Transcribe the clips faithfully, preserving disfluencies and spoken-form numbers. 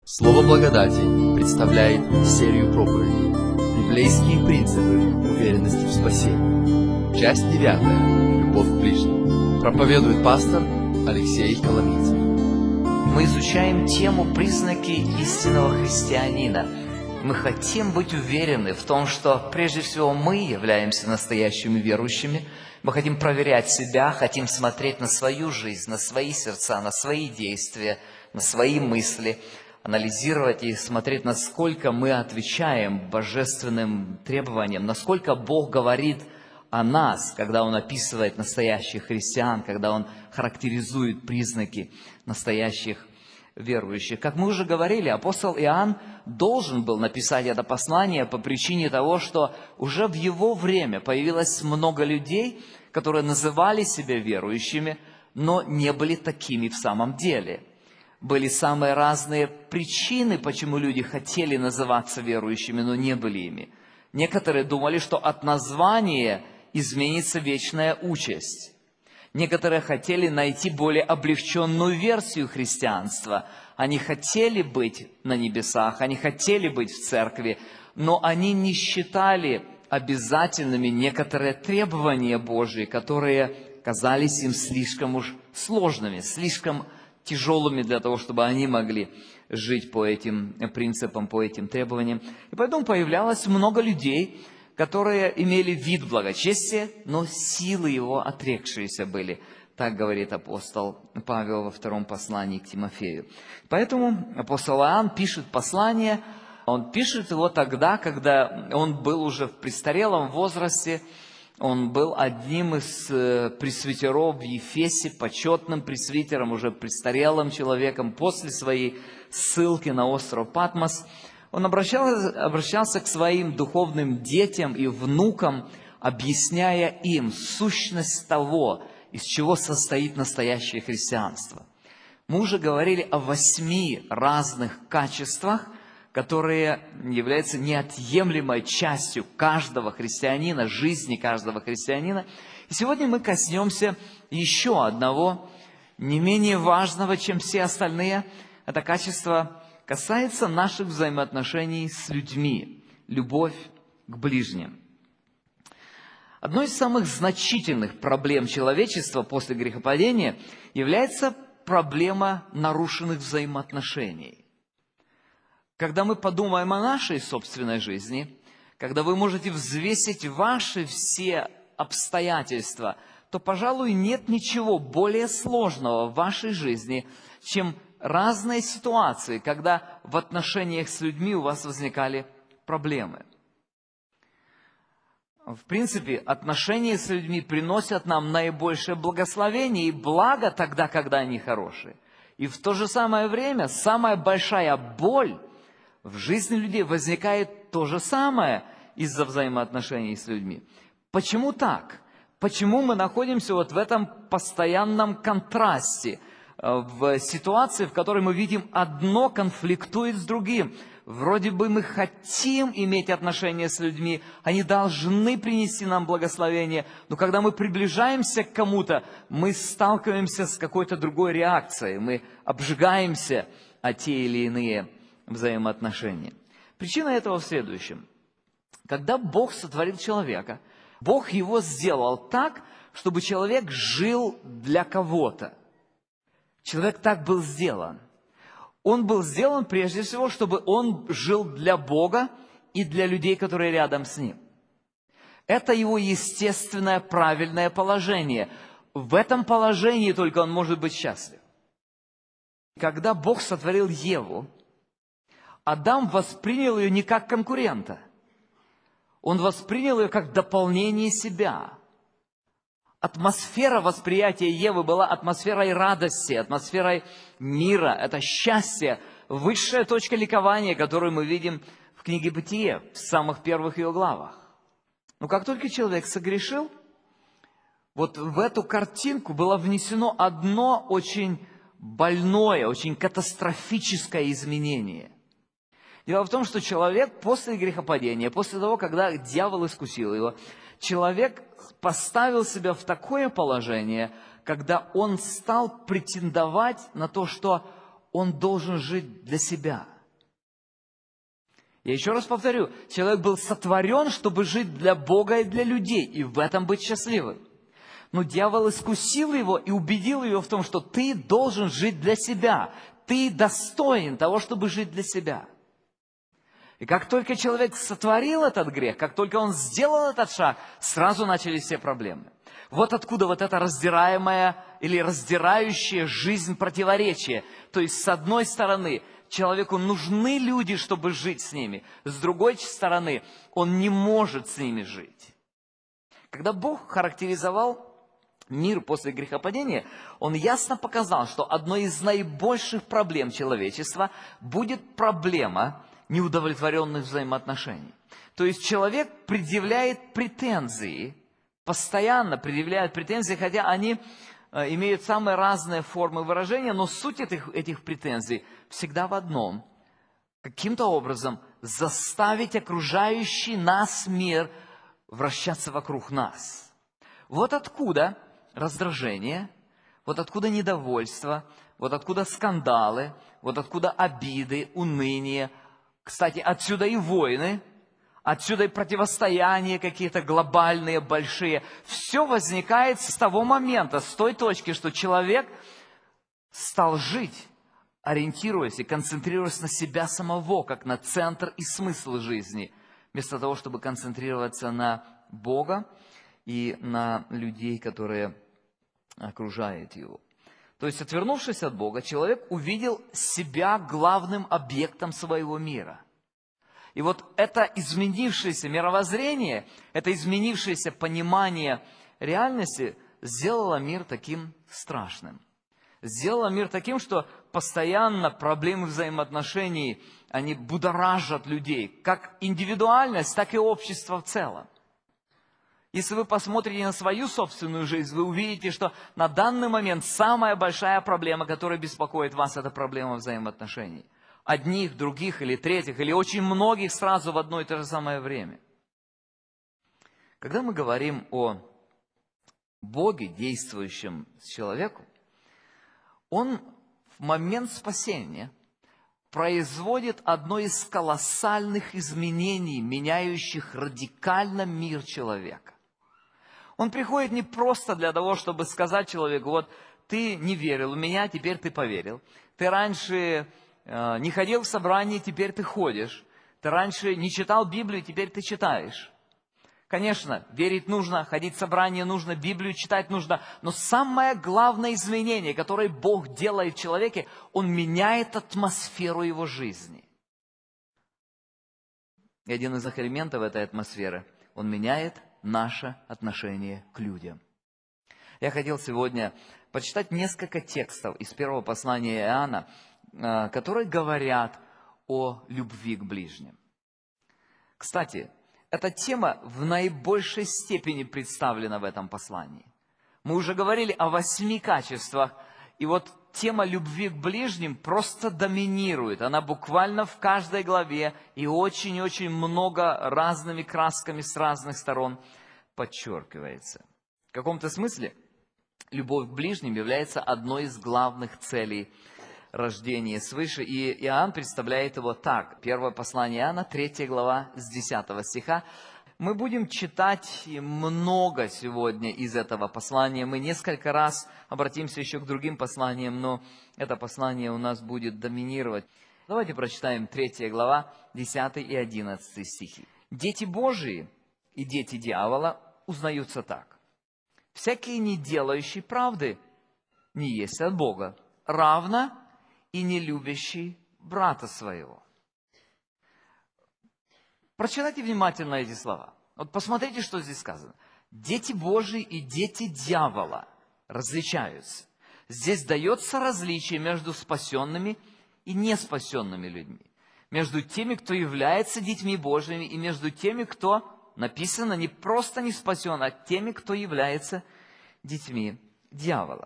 Слово благодати представляет серию проповедей «Библейские принципы уверенности в спасении». Часть девятая. Любовь к ближнему. Проповедует пастор Алексей Коломийцев. Мы изучаем тему «Признаки истинного христианина». Мы хотим быть уверены в том, что прежде всего мы являемся настоящими верующими. Мы хотим проверять себя, хотим смотреть на свою жизнь, на свои сердца, на свои действия, на свои мысли, анализировать и смотреть, насколько мы отвечаем божественным требованиям, насколько Бог говорит о нас, когда Он описывает настоящих христиан, когда Он характеризует признаки настоящих верующих. Как мы уже говорили, апостол Иоанн должен был написать это послание по причине того, что уже в его время появилось много людей, которые называли себя верующими, но не были такими в самом деле. Были самые разные причины, почему люди хотели называться верующими, но не были ими. Некоторые думали, что от названия изменится вечная участь. Некоторые хотели найти более облегченную версию христианства. Они хотели быть на небесах, они хотели быть в церкви, но они не считали обязательными некоторые требования Божьи, которые казались им слишком уж сложными, слишком тяжелыми для того, чтобы они могли жить по этим принципам, по этим требованиям. И поэтому появлялось много людей, которые имели вид благочестия, но силы его отрекшиеся были. Так говорит апостол Павел во втором послании к Тимофею. Поэтому апостол Иоанн пишет послание, он пишет его тогда, когда он был уже в престарелом возрасте, он был одним из пресвитеров в Ефесе, почетным пресвитером, уже престарелым человеком после своей ссылки на остров Патмос. Он обращался, обращался к своим духовным детям и внукам, объясняя им сущность того, из чего состоит настоящее христианство. Мы уже говорили о восьми разных качествах, которые являются неотъемлемой частью каждого христианина, жизни каждого христианина. И сегодня мы коснемся еще одного, не менее важного, чем все остальные. Это качество касается наших взаимоотношений с людьми, любовь к ближним. Одной из самых значительных проблем человечества после грехопадения является проблема нарушенных взаимоотношений. Когда мы подумаем о нашей собственной жизни, когда вы можете взвесить ваши все обстоятельства, то, пожалуй, нет ничего более сложного в вашей жизни, чем разные ситуации, когда в отношениях с людьми у вас возникали проблемы. В принципе, отношения с людьми приносят нам наибольшее благословение и благо тогда, когда они хорошие. И в то же самое время самая большая боль в жизни людей возникает то же самое из-за взаимоотношений с людьми. Почему так? Почему мы находимся вот в этом постоянном контрасте, в ситуации, в которой мы видим одно конфликтует с другим? Вроде бы мы хотим иметь отношения с людьми, они должны принести нам благословение, но когда мы приближаемся к кому-то, мы сталкиваемся с какой-то другой реакцией, мы обжигаемся о те или иные взаимоотношения. Причина этого в следующем. Когда Бог сотворил человека, Бог его сделал так, чтобы человек жил для кого-то. Человек так был сделан. Он был сделан прежде всего, чтобы он жил для Бога и для людей, которые рядом с ним. Это его естественное, правильное положение. В этом положении только он может быть счастлив. Когда Бог сотворил Еву, Адам воспринял ее не как конкурента. Он воспринял ее как дополнение себя. Атмосфера восприятия Евы была атмосферой радости, атмосферой мира, это счастье, высшая точка ликования, которую мы видим в книге «Бытие», в самых первых ее главах. Но как только человек согрешил, вот в эту картинку было внесено одно очень больное, очень катастрофическое изменение. Дело в том, что человек после грехопадения, после того, когда дьявол искусил его, человек поставил себя в такое положение, когда он стал претендовать на то, что он должен жить для себя. Я еще раз повторю, человек был сотворен, чтобы жить для Бога и для людей, и в этом быть счастливым. Но дьявол искусил его и убедил его в том, что ты должен жить для себя. Ты достоин того, чтобы жить для себя. И как только человек сотворил этот грех, как только он сделал этот шаг, сразу начались все проблемы. Вот откуда вот это раздираемое или раздирающее жизнь противоречие. То есть, с одной стороны, человеку нужны люди, чтобы жить с ними. С другой стороны, он не может с ними жить. Когда Бог характеризовал мир после грехопадения, Он ясно показал, что одной из наибольших проблем человечества будет проблема неудовлетворенных взаимоотношений. То есть человек предъявляет претензии, постоянно предъявляет претензии, хотя они э, имеют самые разные формы выражения, но суть этих, этих претензий всегда в одном. Каким-то образом заставить окружающий нас мир вращаться вокруг нас. Вот откуда раздражение, вот откуда недовольство, вот откуда скандалы, вот откуда обиды, уныние. Кстати, отсюда и войны, отсюда и противостояния какие-то глобальные, большие. Все возникает с того момента, с той точки, что человек стал жить, ориентируясь и концентрируясь на себя самого, как на центр и смысл жизни, вместо того, чтобы концентрироваться на Бога и на людей, которые окружают его. То есть, отвернувшись от Бога, человек увидел себя главным объектом своего мира. И вот это изменившееся мировоззрение, это изменившееся понимание реальности сделало мир таким страшным. Сделало мир таким, что постоянно проблемы взаимоотношений, они будоражат людей, как индивидуальность, так и общество в целом. Если вы посмотрите на свою собственную жизнь, вы увидите, что на данный момент самая большая проблема, которая беспокоит вас, это проблема взаимоотношений. Одних, других или третьих, или очень многих сразу в одно и то же самое время. Когда мы говорим о Боге, действующем с человеком, Он в момент спасения производит одно из колоссальных изменений, меняющих радикально мир человека. Он приходит не просто для того, чтобы сказать человеку: вот ты не верил в меня, теперь ты поверил. Ты раньше э, не ходил в собрание, теперь ты ходишь. Ты раньше не читал Библию, теперь ты читаешь. Конечно, верить нужно, ходить в собрание нужно, Библию читать нужно. Но самое главное изменение, которое Бог делает в человеке, Он меняет атмосферу его жизни. И один из элементов этой атмосферы, Он меняет наше отношение к людям. Я хотел сегодня почитать несколько текстов из первого послания Иоанна, которые говорят о любви к ближним. Кстати, эта тема в наибольшей степени представлена в этом послании. Мы уже говорили о восьми качествах, и вот тема любви к ближним просто доминирует. Она буквально в каждой главе и очень-очень много разными красками с разных сторон подчеркивается. В каком-то смысле любовь к ближним является одной из главных целей рождения свыше. И Иоанн представляет его так. Первое послание Иоанна, третья глава, с десятого стиха. Мы будем читать много сегодня из этого послания. Мы несколько раз обратимся еще к другим посланиям, но это послание у нас будет доминировать. Давайте прочитаем третья глава, десятый и одиннадцатый стихи. «Дети Божии и дети дьявола узнаются так. Всякий, не делающий правды, не есть от Бога, равно и не любящий брата своего». Прочитайте внимательно эти слова. Вот посмотрите, что здесь сказано. Дети Божии и дети дьявола различаются. Здесь дается различие между спасенными и неспасенными людьми. Между теми, кто является детьми Божьими, и между теми, кто, написано, не просто не спасен, а теми, кто является детьми дьявола.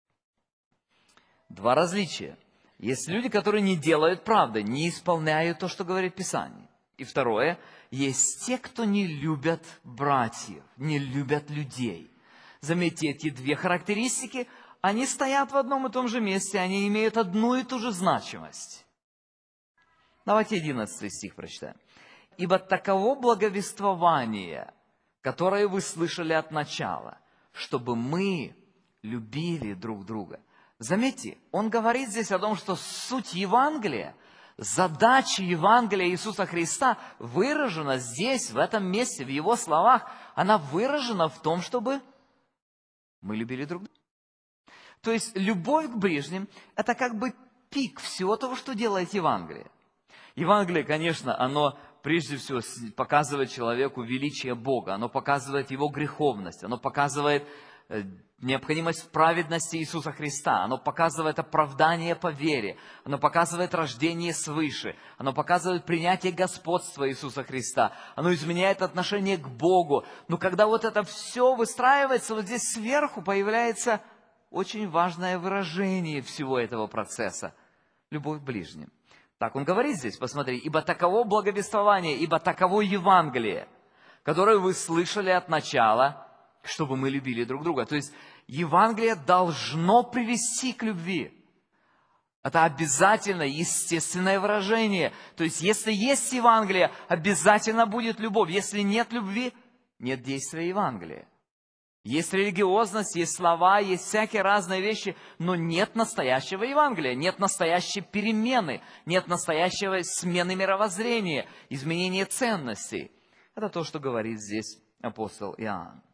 Два различия. Есть люди, которые не делают правды, не исполняют то, что говорит Писание. И второе, есть те, кто не любят братьев, не любят людей. Заметьте, эти две характеристики, они стоят в одном и том же месте, они имеют одну и ту же значимость. Давайте одиннадцатый стих прочитаем. «Ибо таково благовествование, которое вы слышали от начала, чтобы мы любили друг друга». Заметьте, он говорит здесь о том, что суть Евангелия, задача Евангелия Иисуса Христа выражена здесь, в этом месте, в Его словах. Она выражена в том, чтобы мы любили друг друга. То есть любовь к ближним – это как бы пик всего того, что делает Евангелие. Евангелие, конечно, оно прежде всего показывает человеку величие Бога, оно показывает Его греховность, оно показывает необходимость в праведности Иисуса Христа, оно показывает оправдание по вере, оно показывает рождение свыше, оно показывает принятие господства Иисуса Христа, оно изменяет отношение к Богу. Но когда вот это все выстраивается, вот здесь сверху появляется очень важное выражение всего этого процесса – любовь к ближним. Так он говорит здесь, посмотри, «Ибо таково благовествование, ибо таково Евангелие, которое вы слышали от начала, чтобы мы любили друг друга». То есть Евангелие должно привести к любви. Это обязательно естественное выражение. То есть если есть Евангелие, обязательно будет любовь. Если нет любви, нет действия Евангелия. Есть религиозность, есть слова, есть всякие разные вещи, но нет настоящего Евангелия, нет настоящей перемены, нет настоящего смены мировоззрения, изменения ценностей. Это то, что говорит здесь апостол Иоанн.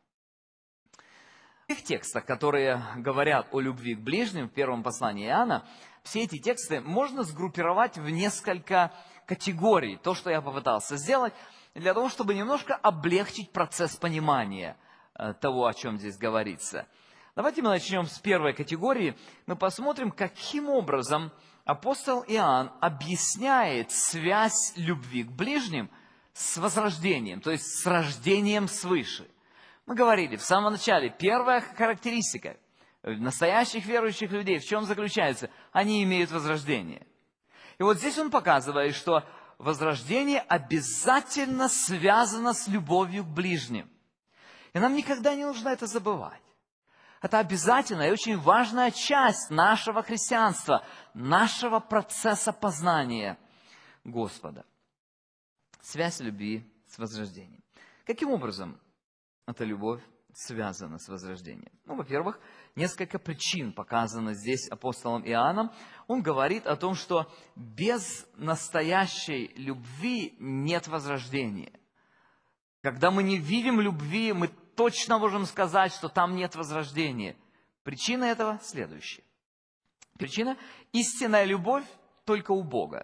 В тех текстах, которые говорят о любви к ближним в первом послании Иоанна, все эти тексты можно сгруппировать в несколько категорий. То, что я попытался сделать, для того, чтобы немножко облегчить процесс понимания того, о чем здесь говорится. Давайте мы начнем с первой категории. Мы посмотрим, каким образом апостол Иоанн объясняет связь любви к ближним с возрождением, то есть с рождением свыше. Мы говорили в самом начале, первая характеристика настоящих верующих людей в чем заключается? Они имеют возрождение. И вот здесь он показывает, что возрождение обязательно связано с любовью к ближним. И нам никогда не нужно это забывать. Это обязательная и очень важная часть нашего христианства, нашего процесса познания Господа. Связь любви с возрождением. Каким образом эта любовь связана с возрождением? Ну, во-первых, несколько причин показано здесь апостолом Иоанном. Он говорит о том, что без настоящей любви нет возрождения. Когда мы не видим любви, мы точно можем сказать, что там нет возрождения. Причина этого следующая. Причина – истинная любовь только у Бога.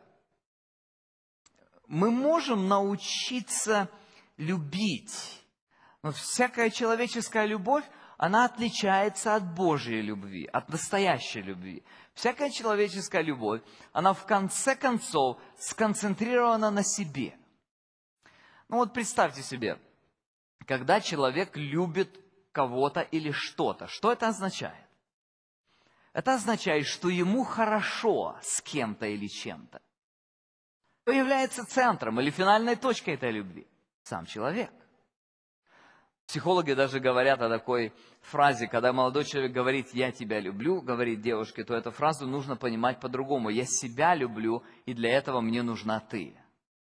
Мы можем научиться любить, но всякая человеческая любовь, она отличается от Божьей любви, от настоящей любви. Всякая человеческая любовь, она в конце концов сконцентрирована на себе. Ну вот представьте себе, когда человек любит кого-то или что-то, что это означает? Это означает, что ему хорошо с кем-то или чем-то. Кто является центром или финальной точкой этой любви? Сам человек. Психологи даже говорят о такой фразе, когда молодой человек говорит «я тебя люблю», говорит девушке, то эту фразу нужно понимать по-другому. «Я себя люблю, и для этого мне нужна ты».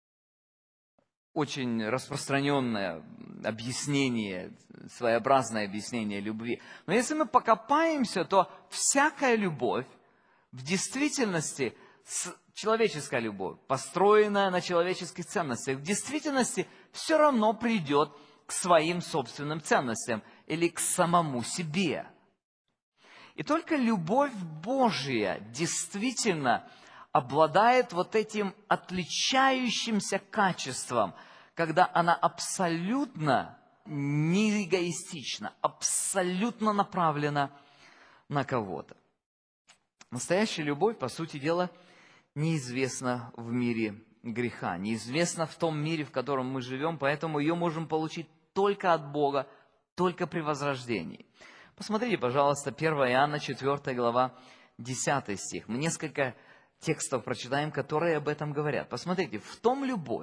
Очень распространенное объяснение, своеобразное объяснение любви. Но если мы покопаемся, то всякая любовь в действительности, человеческая любовь, построенная на человеческих ценностях, в действительности все равно придет к своим собственным ценностям или к самому себе. И только любовь Божья действительно обладает вот этим отличающимся качеством, когда она абсолютно не эгоистична, абсолютно направлена на кого-то. Настоящая любовь, по сути дела, неизвестна в мире греха, неизвестна в том мире, в котором мы живем, поэтому ее можем получить только от Бога, только при возрождении. Посмотрите, пожалуйста, первое Иоанна, четвёртая глава, десятый стих. Мы несколько текстов прочитаем, которые об этом говорят. Посмотрите, в том любовь,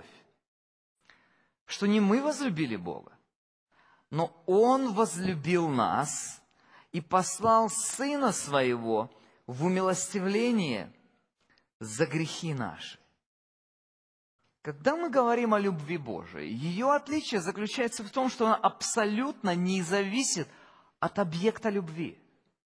что не мы возлюбили Бога, но Он возлюбил нас и послал Сына Своего в умилостивление за грехи наши. Когда мы говорим о любви Божией, ее отличие заключается в том, что она абсолютно не зависит от объекта любви.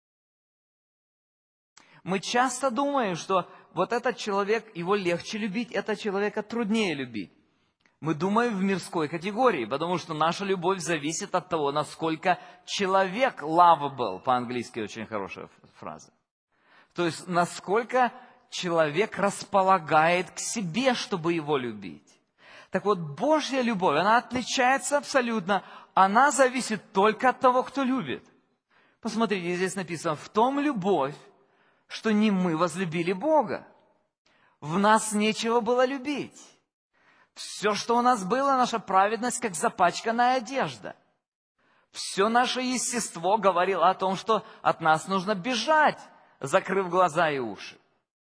Мы часто думаем, что вот этот человек, его легче любить, этого человека труднее любить. Мы думаем в мирской категории, потому что наша любовь зависит от того, насколько человек lovable, по-английски очень хорошая фраза. То есть, насколько человек располагает к себе, чтобы его любить. Так вот, Божья любовь, она отличается абсолютно, она зависит только от того, кто любит. Посмотрите, здесь написано, в том любовь, что не мы возлюбили Бога. В нас нечего было любить. Все, что у нас было, наша праведность, как запачканная одежда. Все наше естество говорило о том, что от нас нужно бежать, закрыв глаза и уши.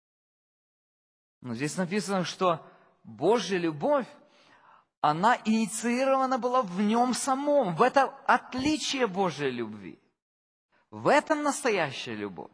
Но здесь написано, что Божья любовь, она инициирована была в нем самом. В этом отличие Божьей любви. В этом настоящая любовь.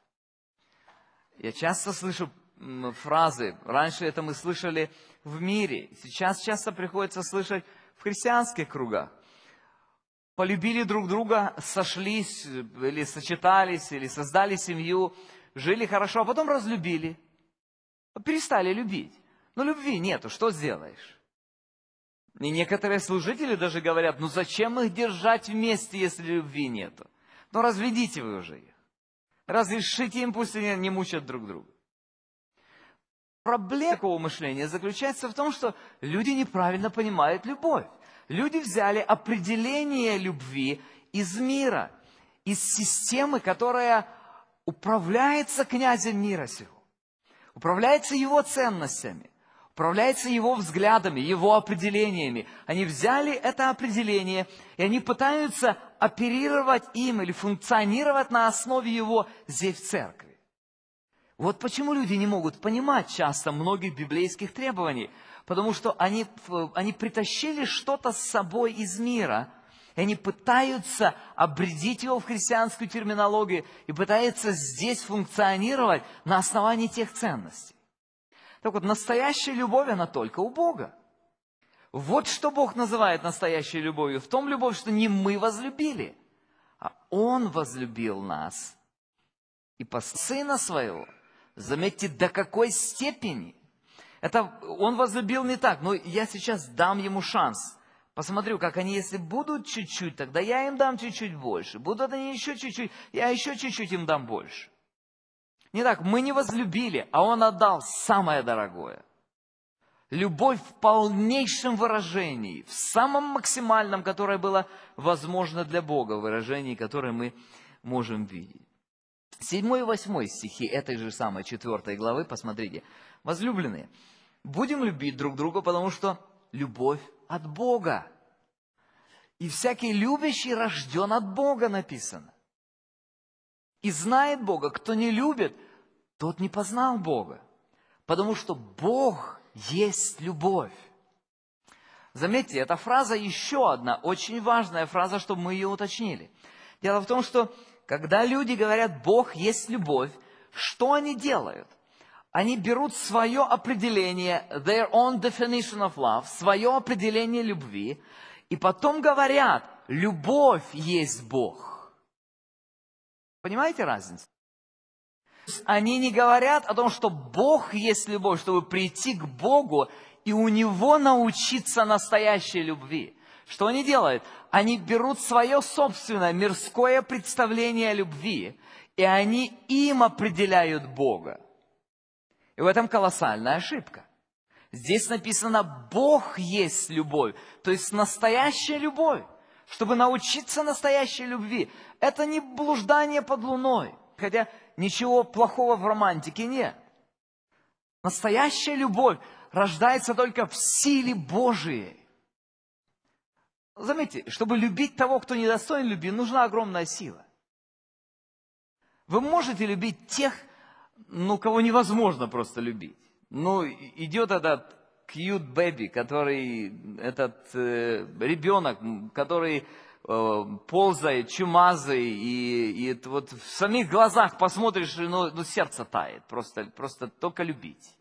Я часто слышу фразы, раньше это мы слышали в мире, сейчас часто приходится слышать в христианских кругах. Полюбили друг друга, сошлись, или сочетались, или создали семью, жили хорошо, а потом разлюбили. Перестали любить. Но любви нету, что сделаешь? И некоторые служители даже говорят, ну зачем их держать вместе, если любви нету? Ну разведите вы уже их. Разрешите им, пусть они не мучат друг друга. Проблема такого мышления заключается в том, что люди неправильно понимают любовь. Люди взяли определение любви из мира, из системы, которая управляется князем мира сего, управляется его ценностями, управляется его взглядами, его определениями. Они взяли это определение, и они пытаются оперировать им или функционировать на основе его здесь в церкви. Вот почему люди не могут понимать часто многих библейских требований, потому что они, они притащили что-то с собой из мира, и они пытаются обредить его в христианскую терминологию и пытаются здесь функционировать на основании тех ценностей. Так вот, настоящая любовь, она только у Бога. Вот что Бог называет настоящей любовью. В том любовь, что не мы возлюбили, а Он возлюбил нас и послал Сына Своего. Заметьте, до какой степени. Это Он возлюбил не так, но я сейчас дам Ему шанс. Посмотрю, как они, если будут чуть-чуть, тогда я им дам чуть-чуть больше. Будут они еще чуть-чуть, я еще чуть-чуть им дам больше. Не так, мы не возлюбили, а Он отдал самое дорогое. Любовь в полнейшем выражении, в самом максимальном, которое было возможно для Бога, выражении, которое мы можем видеть. Седьмой и восьмой стихи этой же самой четвертой главы, посмотрите. Возлюбленные, будем любить друг друга, потому что любовь от Бога. И всякий любящий рожден от Бога, написано. И знает Бога. Кто не любит, тот не познал Бога. Потому что Бог есть любовь. Заметьте, эта фраза еще одна, очень важная фраза, чтобы мы ее уточнили. Дело в том, что когда люди говорят «Бог есть любовь», что они делают? Они берут свое определение, their own definition of love, свое определение любви, и потом говорят «любовь есть Бог». Понимаете разницу? Они не говорят о том, что Бог есть любовь, чтобы прийти к Богу и у Него научиться настоящей любви. Что они делают? Они берут свое собственное мирское представление о любви, и они им определяют Бога. И в этом колоссальная ошибка. Здесь написано «Бог есть любовь», то есть настоящая любовь. Чтобы научиться настоящей любви, это не блуждание под луной, хотя ничего плохого в романтике нет. Настоящая любовь рождается только в силе Божией. Заметьте, чтобы любить того, кто недостоин любви, нужна огромная сила. Вы можете любить тех, ну, кого невозможно просто любить. Ну, идет этот cute baby, который, этот э, ребенок, который э, ползает, чумазый, и, и вот в самих глазах посмотришь, и, ну, ну сердце тает, просто, просто только любить.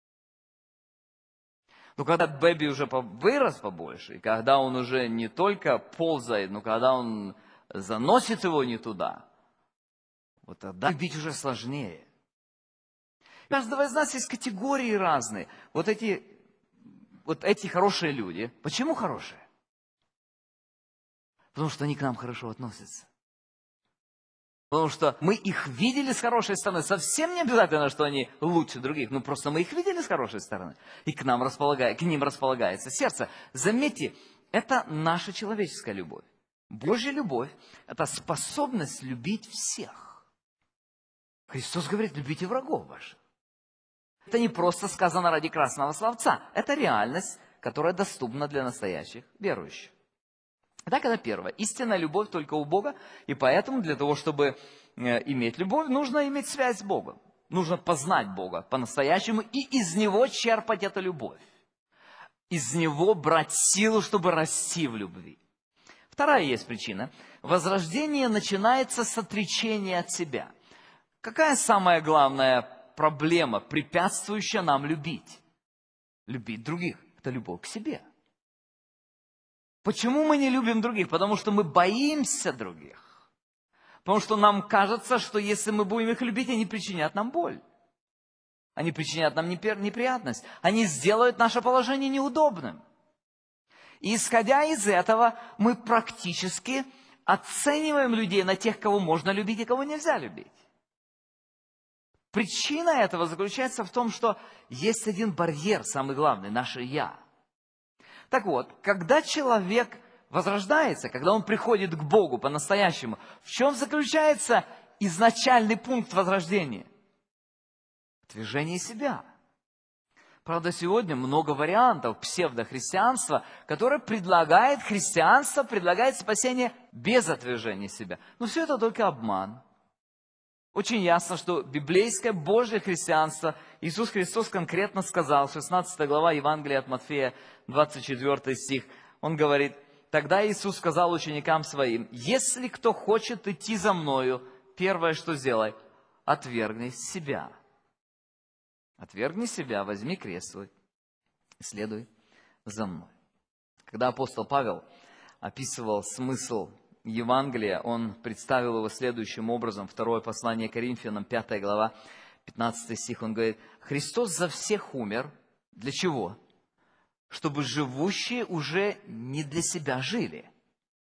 Но когда Бэби уже вырос побольше, и когда он уже не только ползает, но когда он заносит его не туда, вот тогда любить уже сложнее. У каждого из нас есть категории разные. Вот эти, вот эти хорошие люди. Почему хорошие? Потому что они к нам хорошо относятся. Потому что мы их видели с хорошей стороны. Совсем не обязательно, что они лучше других. Ну, просто мы их видели с хорошей стороны. И к нам располагает, к ним располагается сердце. Заметьте, это наша человеческая любовь. Божья любовь – это способность любить всех. Христос говорит, любите врагов ваших. Это не просто сказано ради красного словца. Это реальность, которая доступна для настоящих верующих. Итак, это первое. Истинная любовь только у Бога, и поэтому для того, чтобы иметь любовь, нужно иметь связь с Богом. Нужно познать Бога по-настоящему и из Него черпать эту любовь. Из Него брать силу, чтобы расти в любви. Вторая есть причина. Возрождение начинается с отречения от себя. Какая самая главная проблема, препятствующая нам любить? Любить других. Это любовь к себе. Почему мы не любим других? Потому что мы боимся других. Потому что нам кажется, что если мы будем их любить, они причинят нам боль. Они причинят нам неприятность. Они сделают наше положение неудобным. И исходя из этого, мы практически оцениваем людей на тех, кого можно любить и кого нельзя любить. Причина этого заключается в том, что есть один барьер, самый главный, наше «я». Так вот, когда человек возрождается, когда он приходит к Богу по-настоящему, в чем заключается изначальный пункт возрождения? Движение себя. Правда, сегодня много вариантов псевдохристианства, которое предлагает христианство, предлагает спасение без отвержения себя. Но все это только обман. Очень ясно, что библейское Божье христианство, Иисус Христос конкретно сказал, шестнадцатая глава Евангелия от Матфея, двадцать четвёртый стих, Он говорит, тогда Иисус сказал ученикам Своим, если кто хочет идти за Мною, первое, что сделай, отвергни себя. Отвергни себя, возьми крест свой и следуй за Мной. Когда апостол Павел описывал смысл Евангелия, он представил его следующим образом. Второе послание Коринфянам, пятая глава, пятнадцатый стих, он говорит, Христос за всех умер. Для чего? Чтобы живущие уже не для себя жили.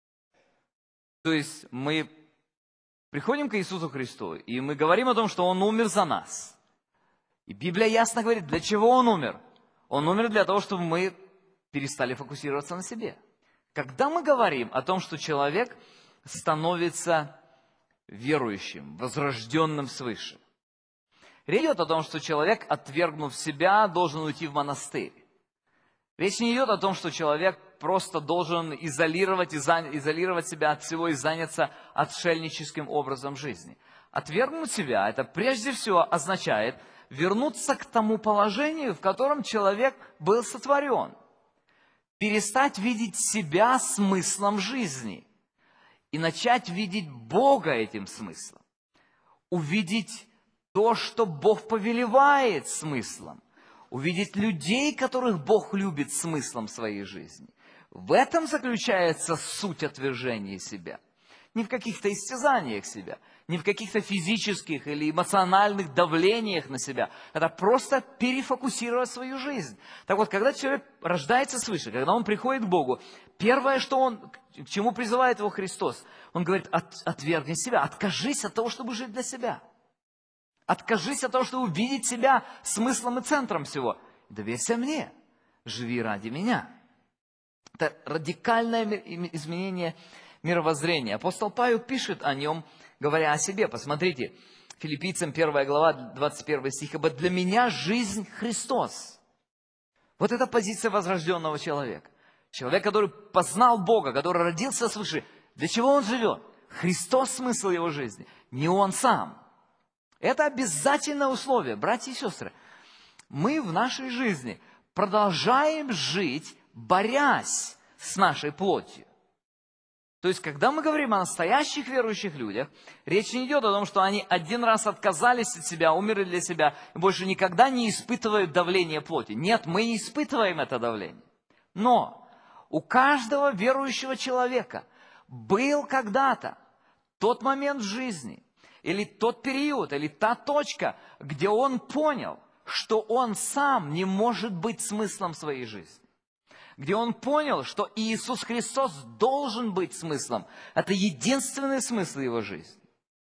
То есть мы приходим к Иисусу Христу, и мы говорим о том, что Он умер за нас. И Библия ясно говорит, для чего Он умер. Он умер для того, чтобы мы перестали фокусироваться на себе. Когда мы говорим о том, что человек становится верующим, возрожденным свыше, речь идет о том, что человек, отвергнув себя, должен уйти в монастырь. Речь не идет о том, что человек просто должен изолировать, изолировать себя от всего и заняться отшельническим образом жизни. Отвергнуть себя, это прежде всего означает вернуться к тому положению, в котором человек был сотворен. Перестать видеть себя смыслом жизни и начать видеть Бога этим смыслом. Увидеть то, что Бог повелевает смыслом. Увидеть людей, которых Бог любит смыслом своей жизни. В этом заключается суть отвержения себя. Не в каких-то истязаниях себя, не в каких-то физических или эмоциональных давлениях на себя. Это просто перефокусировать свою жизнь. Так вот, когда человек рождается свыше, когда он приходит к Богу, первое, что он, к чему призывает его Христос, он говорит, от, отвергни себя, откажись от того, чтобы жить для себя. Откажись от того, чтобы увидеть себя смыслом и центром всего. Доверься мне, живи ради меня. Это радикальное изменение мировоззрения. Апостол Павел пишет о нем, говоря о себе. Посмотрите, Филиппийцам первая глава, двадцать первый стих. «Ибо для меня жизнь Христос». Вот это позиция возрожденного человека. Человек, который познал Бога, который родился свыше. Для чего он живет? Христос смысл его жизни, не он сам. Это обязательное условие, братья и сестры. Мы в нашей жизни продолжаем жить, борясь с нашей плотью. То есть, когда мы говорим о настоящих верующих людях, речь не идет о том, что они один раз отказались от себя, умерли для себя, и больше никогда не испытывают давление плоти. Нет, мы не испытываем это давление. Но у каждого верующего человека был когда-то тот момент в жизни, или тот период, или та точка, где он понял, что он сам не может быть смыслом своей жизни. Где он понял, что Иисус Христос должен быть смыслом. Это единственный смысл его жизни.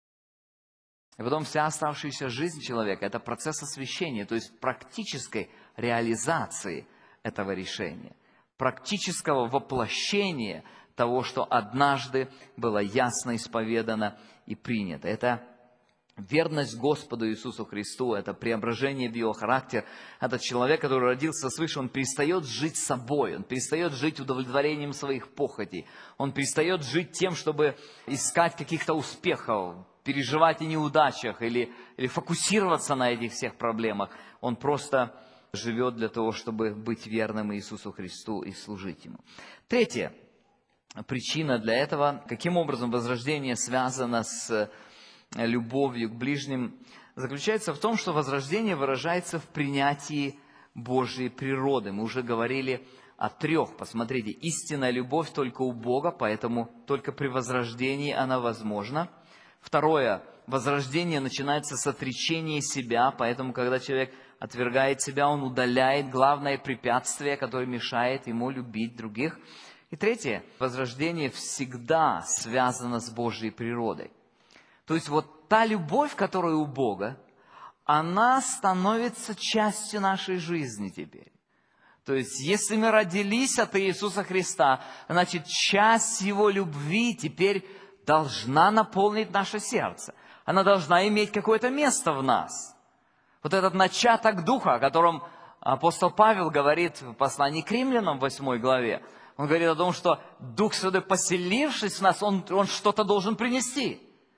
И потом вся оставшаяся жизнь человека – это процесс освящения, то есть практической реализации этого решения, практического воплощения того, что однажды было ясно исповедано и принято. Это верность Господу Иисусу Христу, это преображение в Его характер. Этот человек, который родился свыше, он перестает жить собой, он перестает жить удовлетворением своих похотей, он перестает жить тем, чтобы искать каких-то успехов, переживать о неудачах или, или фокусироваться на этих всех проблемах. Он просто живет для того, чтобы быть верным Иисусу Христу и служить Ему. Третья причина для этого, каким образом возрождение связано с любовью к ближним, заключается в том, что возрождение выражается в принятии Божьей природы. Мы уже говорили о трех. Посмотрите, истинная любовь только у Бога, поэтому только при возрождении она возможна. Второе, возрождение начинается с отречения себя, поэтому, когда человек отвергает себя, он удаляет главное препятствие, которое мешает ему любить других. И третье, возрождение всегда связано с Божьей природой. То есть вот та любовь, которая у Бога, она становится частью нашей жизни теперь. То есть если мы родились от Иисуса Христа, значит часть Его любви теперь должна наполнить наше сердце. Она должна иметь какое-то место в нас. Вот этот начаток Духа, о котором апостол Павел говорит в послании к Римлянам в восьмой главе. Он говорит о том, что Дух Святой, поселившись в нас, Он, он что-то должен принести.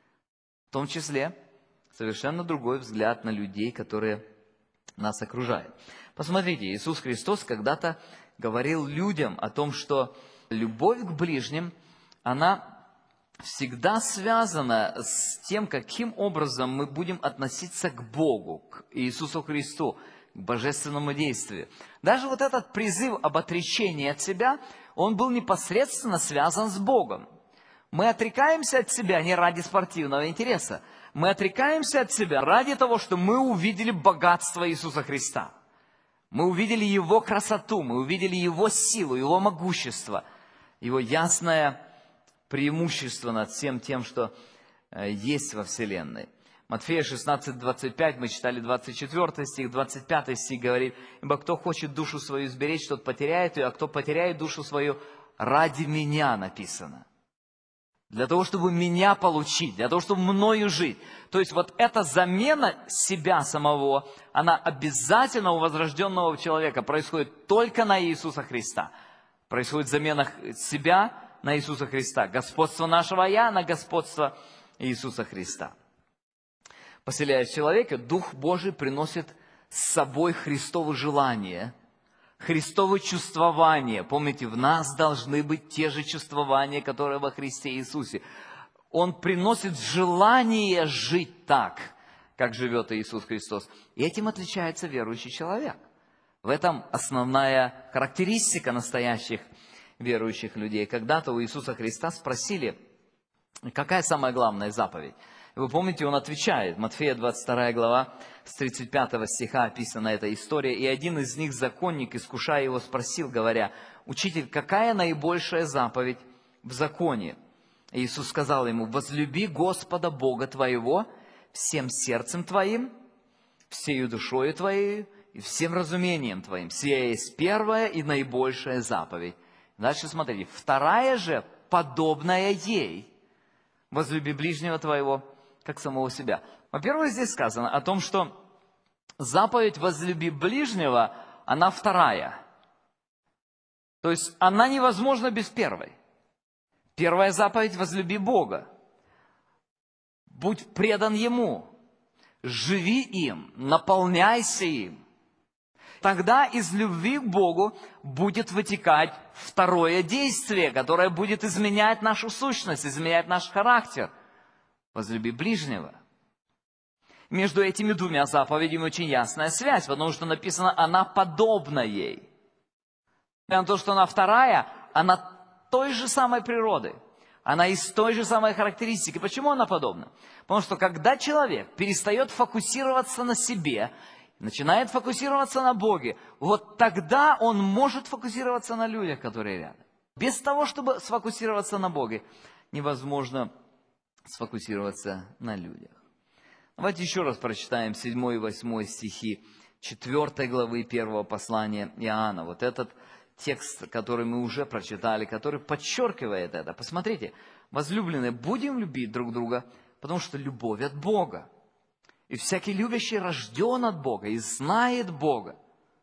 В том числе совершенно другой взгляд на людей, которые нас окружают. Посмотрите, Иисус Христос когда-то говорил людям о том, что любовь к ближним, она всегда связана с тем, каким образом мы будем относиться к Богу, к Иисусу Христу, к божественному действию. Даже вот этот призыв об отречении от себя, он был непосредственно связан с Богом. Мы отрекаемся от себя не ради спортивного интереса. Мы отрекаемся от себя ради того, что мы увидели богатство Иисуса Христа. Мы увидели Его красоту, мы увидели Его силу, Его могущество, Его ясное преимущество над всем тем, что есть во Вселенной. Матфея шестнадцать, двадцать пять, мы читали двадцать четвёртый стих, двадцать пятый стих говорит: «Ибо кто хочет душу свою сберечь, тот потеряет ее, а кто потеряет душу свою, ради Меня», написано. Для того, чтобы Меня получить, для того, чтобы мною жить. То есть вот эта замена себя самого, она обязательно у возрожденного человека происходит только на Иисуса Христа. Происходит замена себя на Иисуса Христа. Господство нашего «я» на господство Иисуса Христа. Поселяясь в человеке, Дух Божий приносит с собой Христово желание, Христово чувствование. Помните, в нас должны быть те же чувствования, которые во Христе Иисусе. Он приносит желание жить так, как живет Иисус Христос. И этим отличается верующий человек. В этом основная характеристика настоящих верующих людей. Когда-то у Иисуса Христа спросили, какая самая главная заповедь? Вы помните, Он отвечает. Матфея двадцать вторая глава, с тридцать пятого стиха описана эта история. «И один из них, законник, искушая Его, спросил, говоря: Учитель, какая наибольшая заповедь в законе?» И Иисус сказал ему: «Возлюби Господа Бога твоего всем сердцем твоим, всею душою твоей и всем разумением твоим. Сия есть первая и наибольшая заповедь». Дальше смотрите. «Вторая же, подобная ей: возлюби ближнего твоего, как самого себя». Во-первых, здесь сказано о том, что заповедь «возлюби ближнего», она вторая. То есть она невозможна без первой. Первая заповедь «возлюби Бога». Будь предан Ему, живи им, наполняйся им. Тогда из любви к Богу будет вытекать второе действие, которое будет изменять нашу сущность, изменять наш характер. Возлюби ближнего. Между этими двумя заповедями очень ясная связь, потому что написано, она подобна ей. Несмотря на то, что она вторая, она той же самой природы. Она из той же самой характеристики. Почему она подобна? Потому что когда человек перестает фокусироваться на себе, начинает фокусироваться на Боге, вот тогда он может фокусироваться на людях, которые рядом. Без того, чтобы сфокусироваться на Боге, невозможно сфокусироваться на людях. Давайте еще раз прочитаем седьмой и восьмой стихи четвёртой главы первого послания Иоанна. Вот этот текст, который мы уже прочитали, который подчеркивает это. Посмотрите, возлюбленные, будем любить друг друга, потому что любовь от Бога. И всякий любящий рожден от Бога и знает Бога.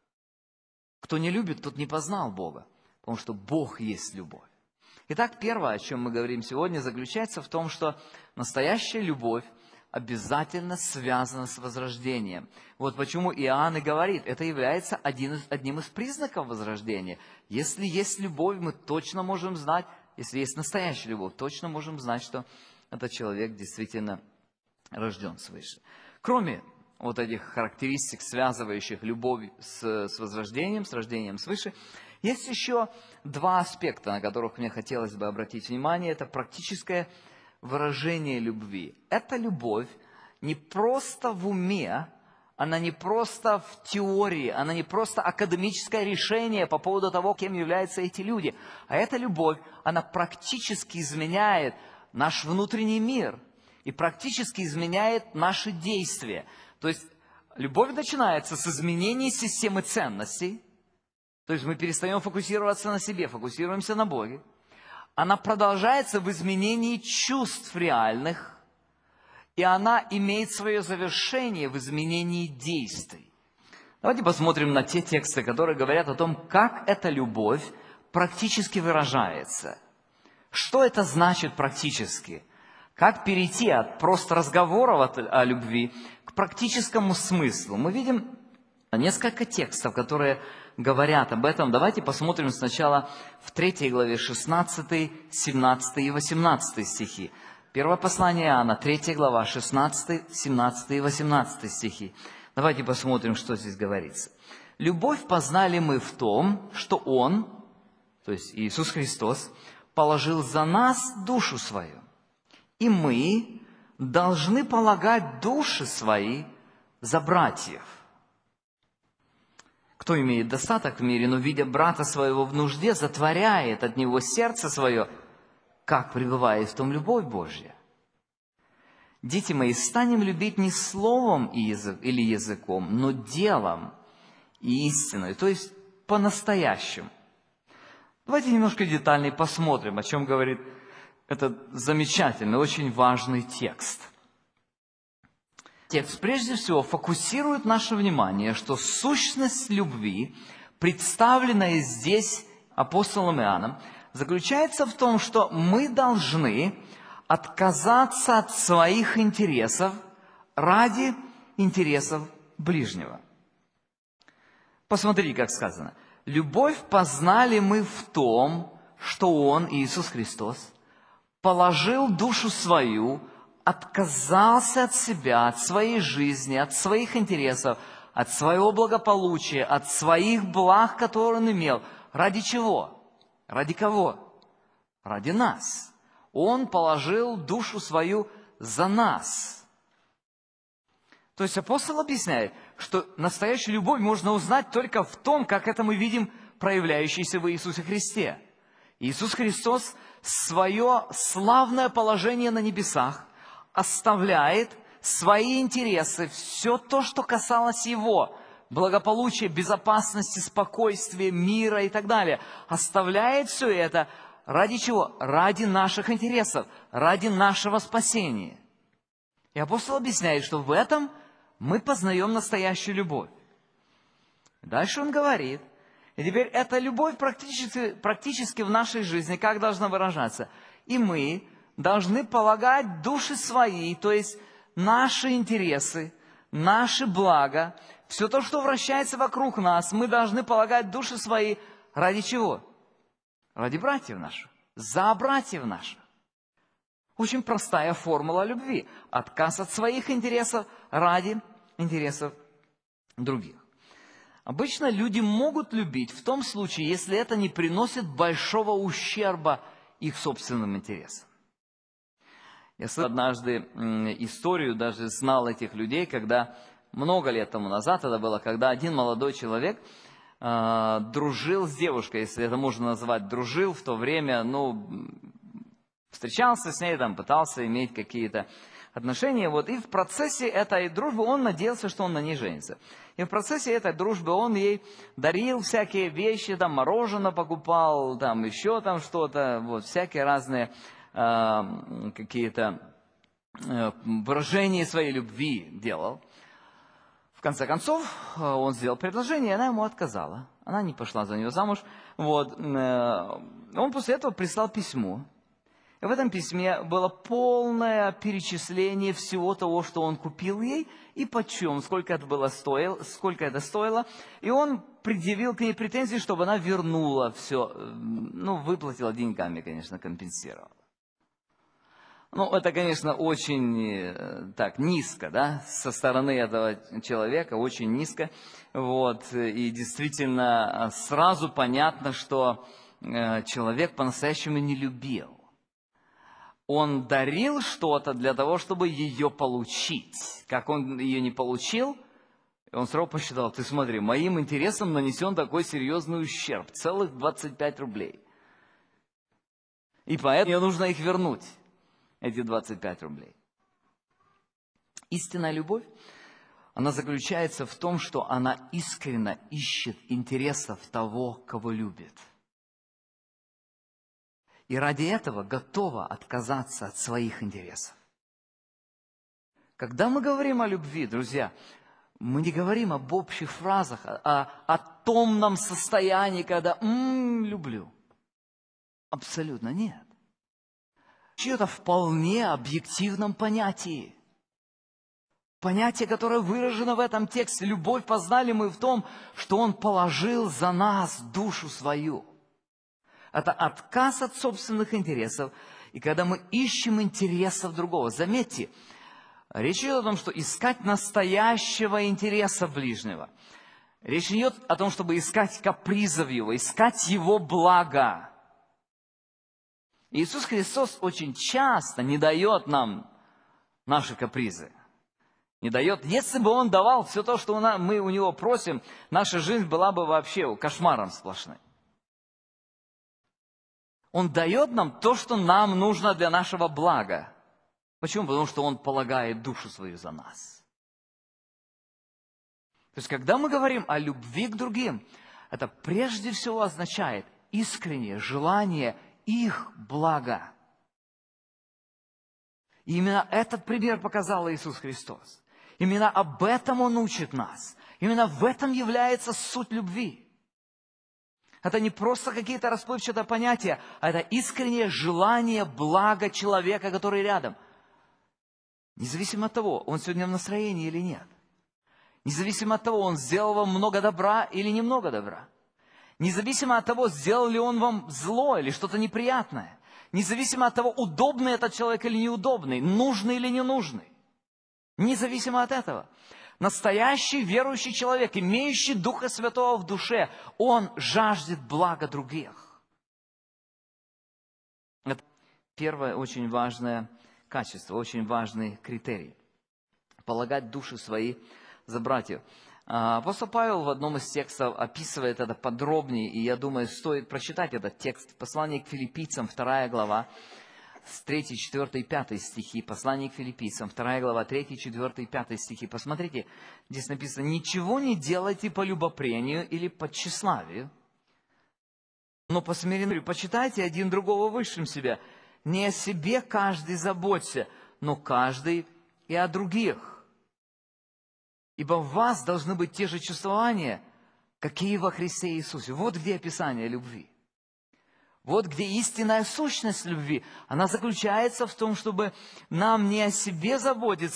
Кто не любит, тот не познал Бога, потому что Бог есть любовь. Итак, первое, о чем мы говорим сегодня, заключается в том, что настоящая любовь обязательно связана с возрождением. Вот почему Иоанн и говорит, это является один из, одним из признаков возрождения. Если есть любовь, мы точно можем знать, если есть настоящая любовь, точно можем знать, что этот человек действительно рожден свыше. Кроме вот этих характеристик, связывающих любовь с, с возрождением, с рождением свыше, есть еще два аспекта, на которых мне хотелось бы обратить внимание. Это практическое выражение любви. Эта любовь не просто в уме, она не просто в теории, она не просто академическое решение по поводу того, кем являются эти люди, а эта любовь, она практически изменяет наш внутренний мир и практически изменяет наши действия. То есть любовь начинается с изменения системы ценностей, то есть мы перестаем фокусироваться на себе, фокусируемся на Боге. Она продолжается в изменении чувств реальных, и она имеет свое завершение в изменении действий. Давайте посмотрим на те тексты, которые говорят о том, как эта любовь практически выражается. Что это значит практически? Как перейти от просто разговоров о любви к практическому смыслу? Мы видим несколько текстов, которые говорят об этом. Давайте посмотрим сначала в третьей главе шестнадцатый, семнадцатый и восемнадцатый стихи. Первое послание Иоанна, третья глава, шестнадцатый, семнадцатый и восемнадцатый стихи. Давайте посмотрим, что здесь говорится. «Любовь познали мы в том, что Он, то есть Иисус Христос, положил за нас душу свою, и мы должны полагать души свои за братьев. Кто имеет достаток в мире, но, видя брата своего в нужде, затворяет от него сердце свое, как пребывает в том любовь Божья. Дети мои, станем любить не словом или языком, но делом и истиной, то есть по-настоящему». Давайте немножко детальнее посмотрим, о чем говорит этот замечательный, очень важный текст. Текст прежде всего фокусирует наше внимание, что сущность любви, представленная здесь апостолом Иоанном, заключается в том, что мы должны отказаться от своих интересов ради интересов ближнего. Посмотрите, как сказано. «Любовь познали мы в том, что Он, Иисус Христос, положил душу свою, отказался от себя, от своей жизни, от своих интересов, от своего благополучия, от своих благ, которые Он имел. Ради чего? Ради кого? Ради нас. Он положил душу свою за нас». То есть апостол объясняет, что настоящую любовь можно узнать только в том, как это мы видим проявляющееся в Иисусе Христе. Иисус Христос свое славное положение на небесах оставляет свои интересы, все то, что касалось Его, благополучия, безопасности, спокойствия, мира и так далее, оставляет все это ради чего? Ради наших интересов, ради нашего спасения. И апостол объясняет, что в этом мы познаем настоящую любовь. Дальше он говорит, и теперь эта любовь практически, практически в нашей жизни как должна выражаться? И мы должны полагать души свои, то есть наши интересы, наши блага, все то, что вращается вокруг нас, мы должны полагать души свои ради чего? Ради братьев наших, за братьев наших. Очень простая формула любви. Отказ от своих интересов ради интересов других. Обычно люди могут любить в том случае, если это не приносит большого ущерба их собственным интересам. Я однажды историю, даже знал этих людей, когда много лет тому назад это было, когда один молодой человек э, дружил с девушкой, если это можно назвать дружил, в то время, ну, встречался с ней, там, пытался иметь какие-то отношения, вот, и в процессе этой дружбы он надеялся, что он на ней женится. И в процессе этой дружбы он ей дарил всякие вещи, там, мороженое покупал, там, еще там что-то, вот, всякие разные э, какие-то э, выражения своей любви делал. В конце концов, он сделал предложение, и она ему отказала. Она не пошла за него замуж. Вот. Он после этого прислал письмо. И в этом письме было полное перечисление всего того, что он купил ей, и почем, сколько это было стоило, сколько это стоило. И он предъявил к ней претензии, чтобы она вернула все, ну, выплатила деньгами, конечно, компенсировала. Ну, это, конечно, очень так низко, да, со стороны этого человека, очень низко. Вот, и действительно сразу понятно, что человек по-настоящему не любил. Он дарил что-то для того, чтобы ее получить. Как он ее не получил, он сразу посчитал, ты смотри, моим интересам нанесен такой серьезный ущерб, целых двадцать пять рублей. И поэтому мне нужно их вернуть. Эти двадцать пять рублей. Истинная любовь, она заключается в том, что она искренне ищет интересов того, кого любит. И ради этого готова отказаться от своих интересов. Когда мы говорим о любви, друзья, мы не говорим об общих фразах, а о томном состоянии, когда «м-м, люблю». Абсолютно нет. Это вполне объективном понятии. Понятие, которое выражено в этом тексте. Любовь познали мы в том, что Он положил за нас душу свою. Это отказ от собственных интересов. И когда мы ищем интересов другого. Заметьте, речь идет о том, что искать настоящего интереса ближнего. Речь идет о том, чтобы искать капризов его, искать его блага. Иисус Христос очень часто не дает нам наши капризы. Не дает. Если бы Он давал все то, что мы у Него просим, наша жизнь была бы вообще кошмаром сплошным. Он дает нам то, что нам нужно для нашего блага. Почему? Потому что Он полагает душу свою за нас. То есть, когда мы говорим о любви к другим, это прежде всего означает искреннее желание их блага. И именно этот пример показал Иисус Христос. Именно об этом Он учит нас. Именно в этом является суть любви. Это не просто какие-то расплывчатые понятия, а это искреннее желание блага человека, который рядом. Независимо от того, он сегодня в настроении или нет. Независимо от того, он сделал вам много добра или немного добра. Независимо от того, сделал ли он вам зло или что-то неприятное. Независимо от того, удобный этот человек или неудобный, нужный или не нужный. Независимо от этого. Настоящий верующий человек, имеющий Духа Святого в душе, он жаждет блага других. Это первое очень важное качество, очень важный критерий. Полагать души свои за братьев. Апостол Павел в одном из текстов описывает это подробнее, и я думаю, стоит прочитать этот текст. Послание к Филиппийцам, вторая глава, с третьей, четвёртой и пятой стихи. Послание к Филиппийцам, вторая глава, третья, четвёртая и пятая стихи. Посмотрите, здесь написано: «Ничего не делайте по любопрению или по тщеславию, но по смирению почитайте один другого высшим себя. Не о себе каждый заботься, но каждый и о других. Ибо в вас должны быть те же чувствования, какие во Христе Иисусе». Вот где описание любви. Вот где истинная сущность любви. Она заключается в том, чтобы нам не о себе заботиться,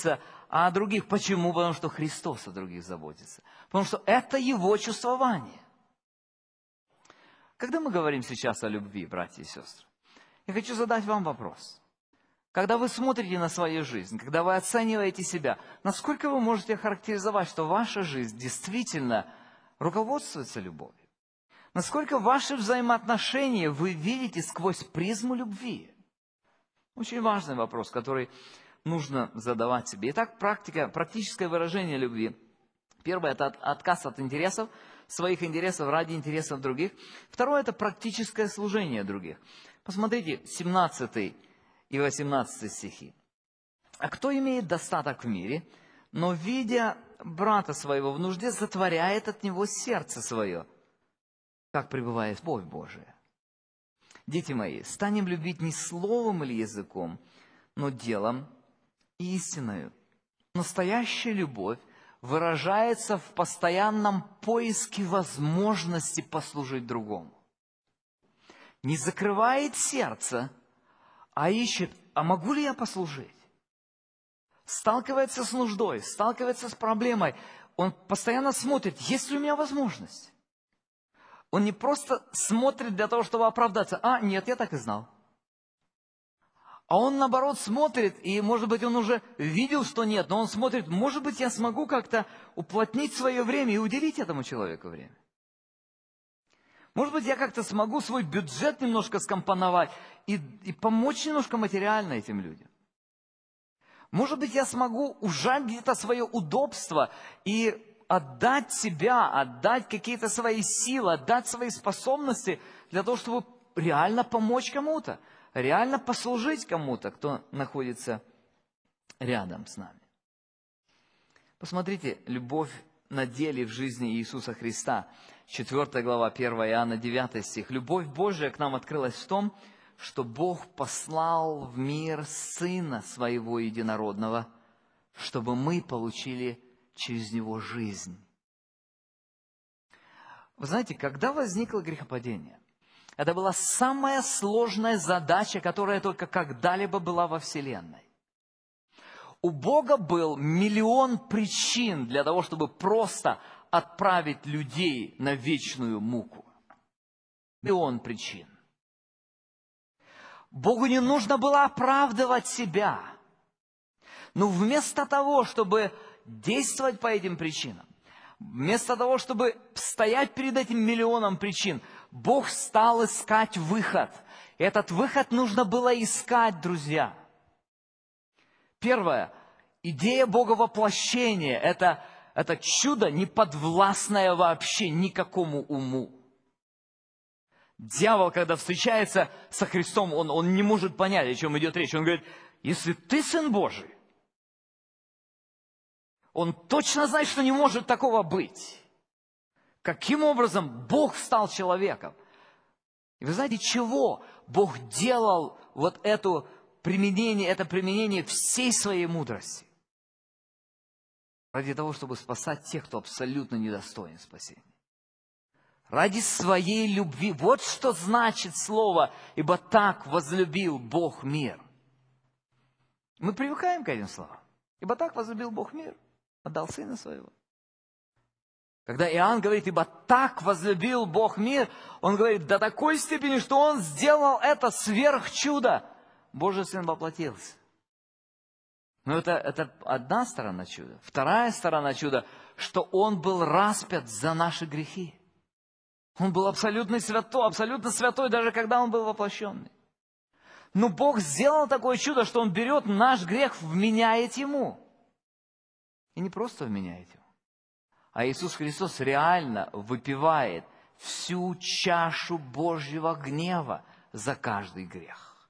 о других. Почему? Потому что Христос о других заботится. Потому что это Его чувствование. Когда мы говорим сейчас о любви, братья и сестры, я хочу задать вам вопрос. Когда вы смотрите на свою жизнь, когда вы оцениваете себя, насколько вы можете охарактеризовать, что ваша жизнь действительно руководствуется любовью? Насколько ваши взаимоотношения вы видите сквозь призму любви? Очень важный вопрос, который нужно задавать себе. Итак, практика, практическое выражение любви. Первое – это отказ от интересов, своих интересов ради интересов других. Второе – это практическое служение других. Посмотрите, семнадцатый и восемнадцатый стихи. «А кто имеет достаток в мире, но, видя брата своего в нужде, затворяет от него сердце свое, как пребывает любовь Божия? Дети мои, станем любить не словом или языком, но делом и истиною. Настоящая любовь выражается в постоянном поиске возможности послужить другому. Не закрывает сердце, а ищет, а могу ли я послужить? Сталкивается с нуждой, сталкивается с проблемой. Он постоянно смотрит, есть ли у меня возможность. Он не просто смотрит для того, чтобы оправдаться. А, нет, я так и знал. А он, наоборот, смотрит, и, может быть, он уже видел, что нет, но он смотрит, может быть, я смогу как-то уплотнить свое время и уделить этому человеку время. Может быть, я как-то смогу свой бюджет немножко скомпоновать и, и помочь немножко материально этим людям. Может быть, я смогу ужать где-то свое удобство и отдать себя, отдать какие-то свои силы, отдать свои способности для того, чтобы реально помочь кому-то, реально послужить кому-то, кто находится рядом с нами. Посмотрите, любовь на деле в жизни Иисуса Христа. четвёртая глава, первое Иоанна, девятый стих. Любовь Божия к нам открылась в том, что Бог послал в мир Сына Своего Единородного, чтобы мы получили через Него жизнь. Вы знаете, когда возникло грехопадение, это была самая сложная задача, которая только когда-либо была во Вселенной. У Бога был миллион причин для того, чтобы просто отправить людей на вечную муку. Миллион причин. Богу не нужно было оправдывать себя. Но вместо того, чтобы действовать по этим причинам, вместо того, чтобы стоять перед этим миллионом причин, Бог стал искать выход. И этот выход нужно было искать, друзья. Первое. Идея Бога воплощения – это, это чудо, не подвластное вообще никакому уму. Дьявол, когда встречается со Христом, он, он не может понять, о чем идет речь. Он говорит, если ты Сын Божий, он точно знает, что не может такого быть. Каким образом Бог стал человеком? И вы знаете, чего Бог делал вот это применение, это применение всей своей мудрости? Ради того, чтобы спасать тех, кто абсолютно недостоин спасения. Ради своей любви. Вот что значит слово «ибо так возлюбил Бог мир». Мы привыкаем к этим словам. «Ибо так возлюбил Бог мир». Отдал Сына Своего. Когда Иоанн говорит, ибо так возлюбил Бог мир, он говорит до такой степени, что он сделал это сверхчудо. Божий Сын воплотился. Но это, это одна сторона чуда. Вторая сторона чуда, что он был распят за наши грехи. Он был абсолютно святой, абсолютно святой, даже когда он был воплощенный. Но Бог сделал такое чудо, что он берет наш грех, вменяет ему. И не просто вменяет его, а Иисус Христос реально выпивает всю чашу Божьего гнева за каждый грех.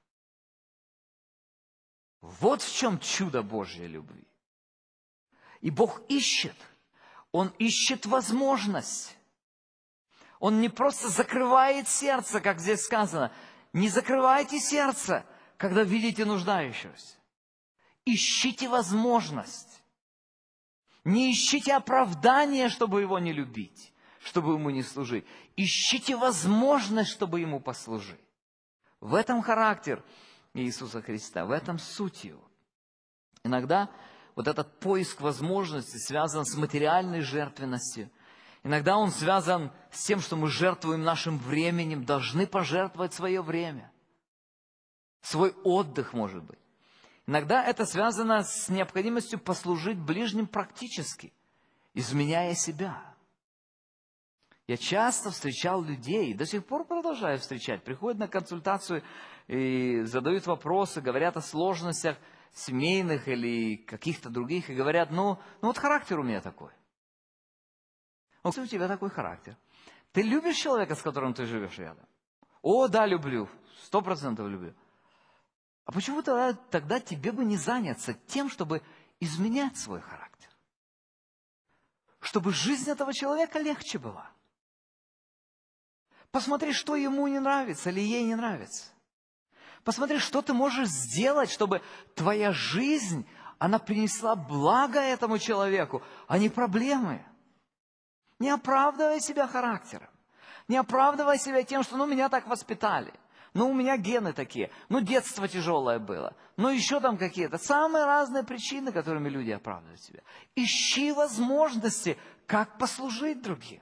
Вот в чем чудо Божьей любви. И Бог ищет, Он ищет возможность. Он не просто закрывает сердце, как здесь сказано. Не закрывайте сердце, когда видите нуждающегося. Ищите возможность. Не ищите оправдания, чтобы его не любить, чтобы ему не служить. Ищите возможность, чтобы ему послужить. В этом характер Иисуса Христа, в этом суть его. Иногда вот этот поиск возможностей связан с материальной жертвенностью. Иногда он связан с тем, что мы жертвуем нашим временем, должны пожертвовать свое время, свой отдых, может быть. Иногда это связано с необходимостью послужить ближним практически, изменяя себя. Я часто встречал людей, до сих пор продолжаю встречать, приходят на консультацию и задают вопросы, говорят о сложностях семейных или каких-то других, и говорят, ну, ну вот характер у меня такой. Ну, у тебя такой характер. Ты любишь человека, с которым ты живешь рядом? О, да, люблю, сто процентов люблю. А почему тогда, тогда тебе бы не заняться тем, чтобы изменять свой характер? Чтобы жизнь этого человека легче была. Посмотри, что ему не нравится или ей не нравится. Посмотри, что ты можешь сделать, чтобы твоя жизнь, она принесла благо этому человеку, а не проблемы. Не оправдывай себя характером. Не оправдывай себя тем, что ну меня так воспитали. Ну, у меня гены такие. Ну, детство тяжелое было. Ну, еще там какие-то. Самые разные причины, которыми люди оправдывают себя. Ищи возможности, как послужить другим.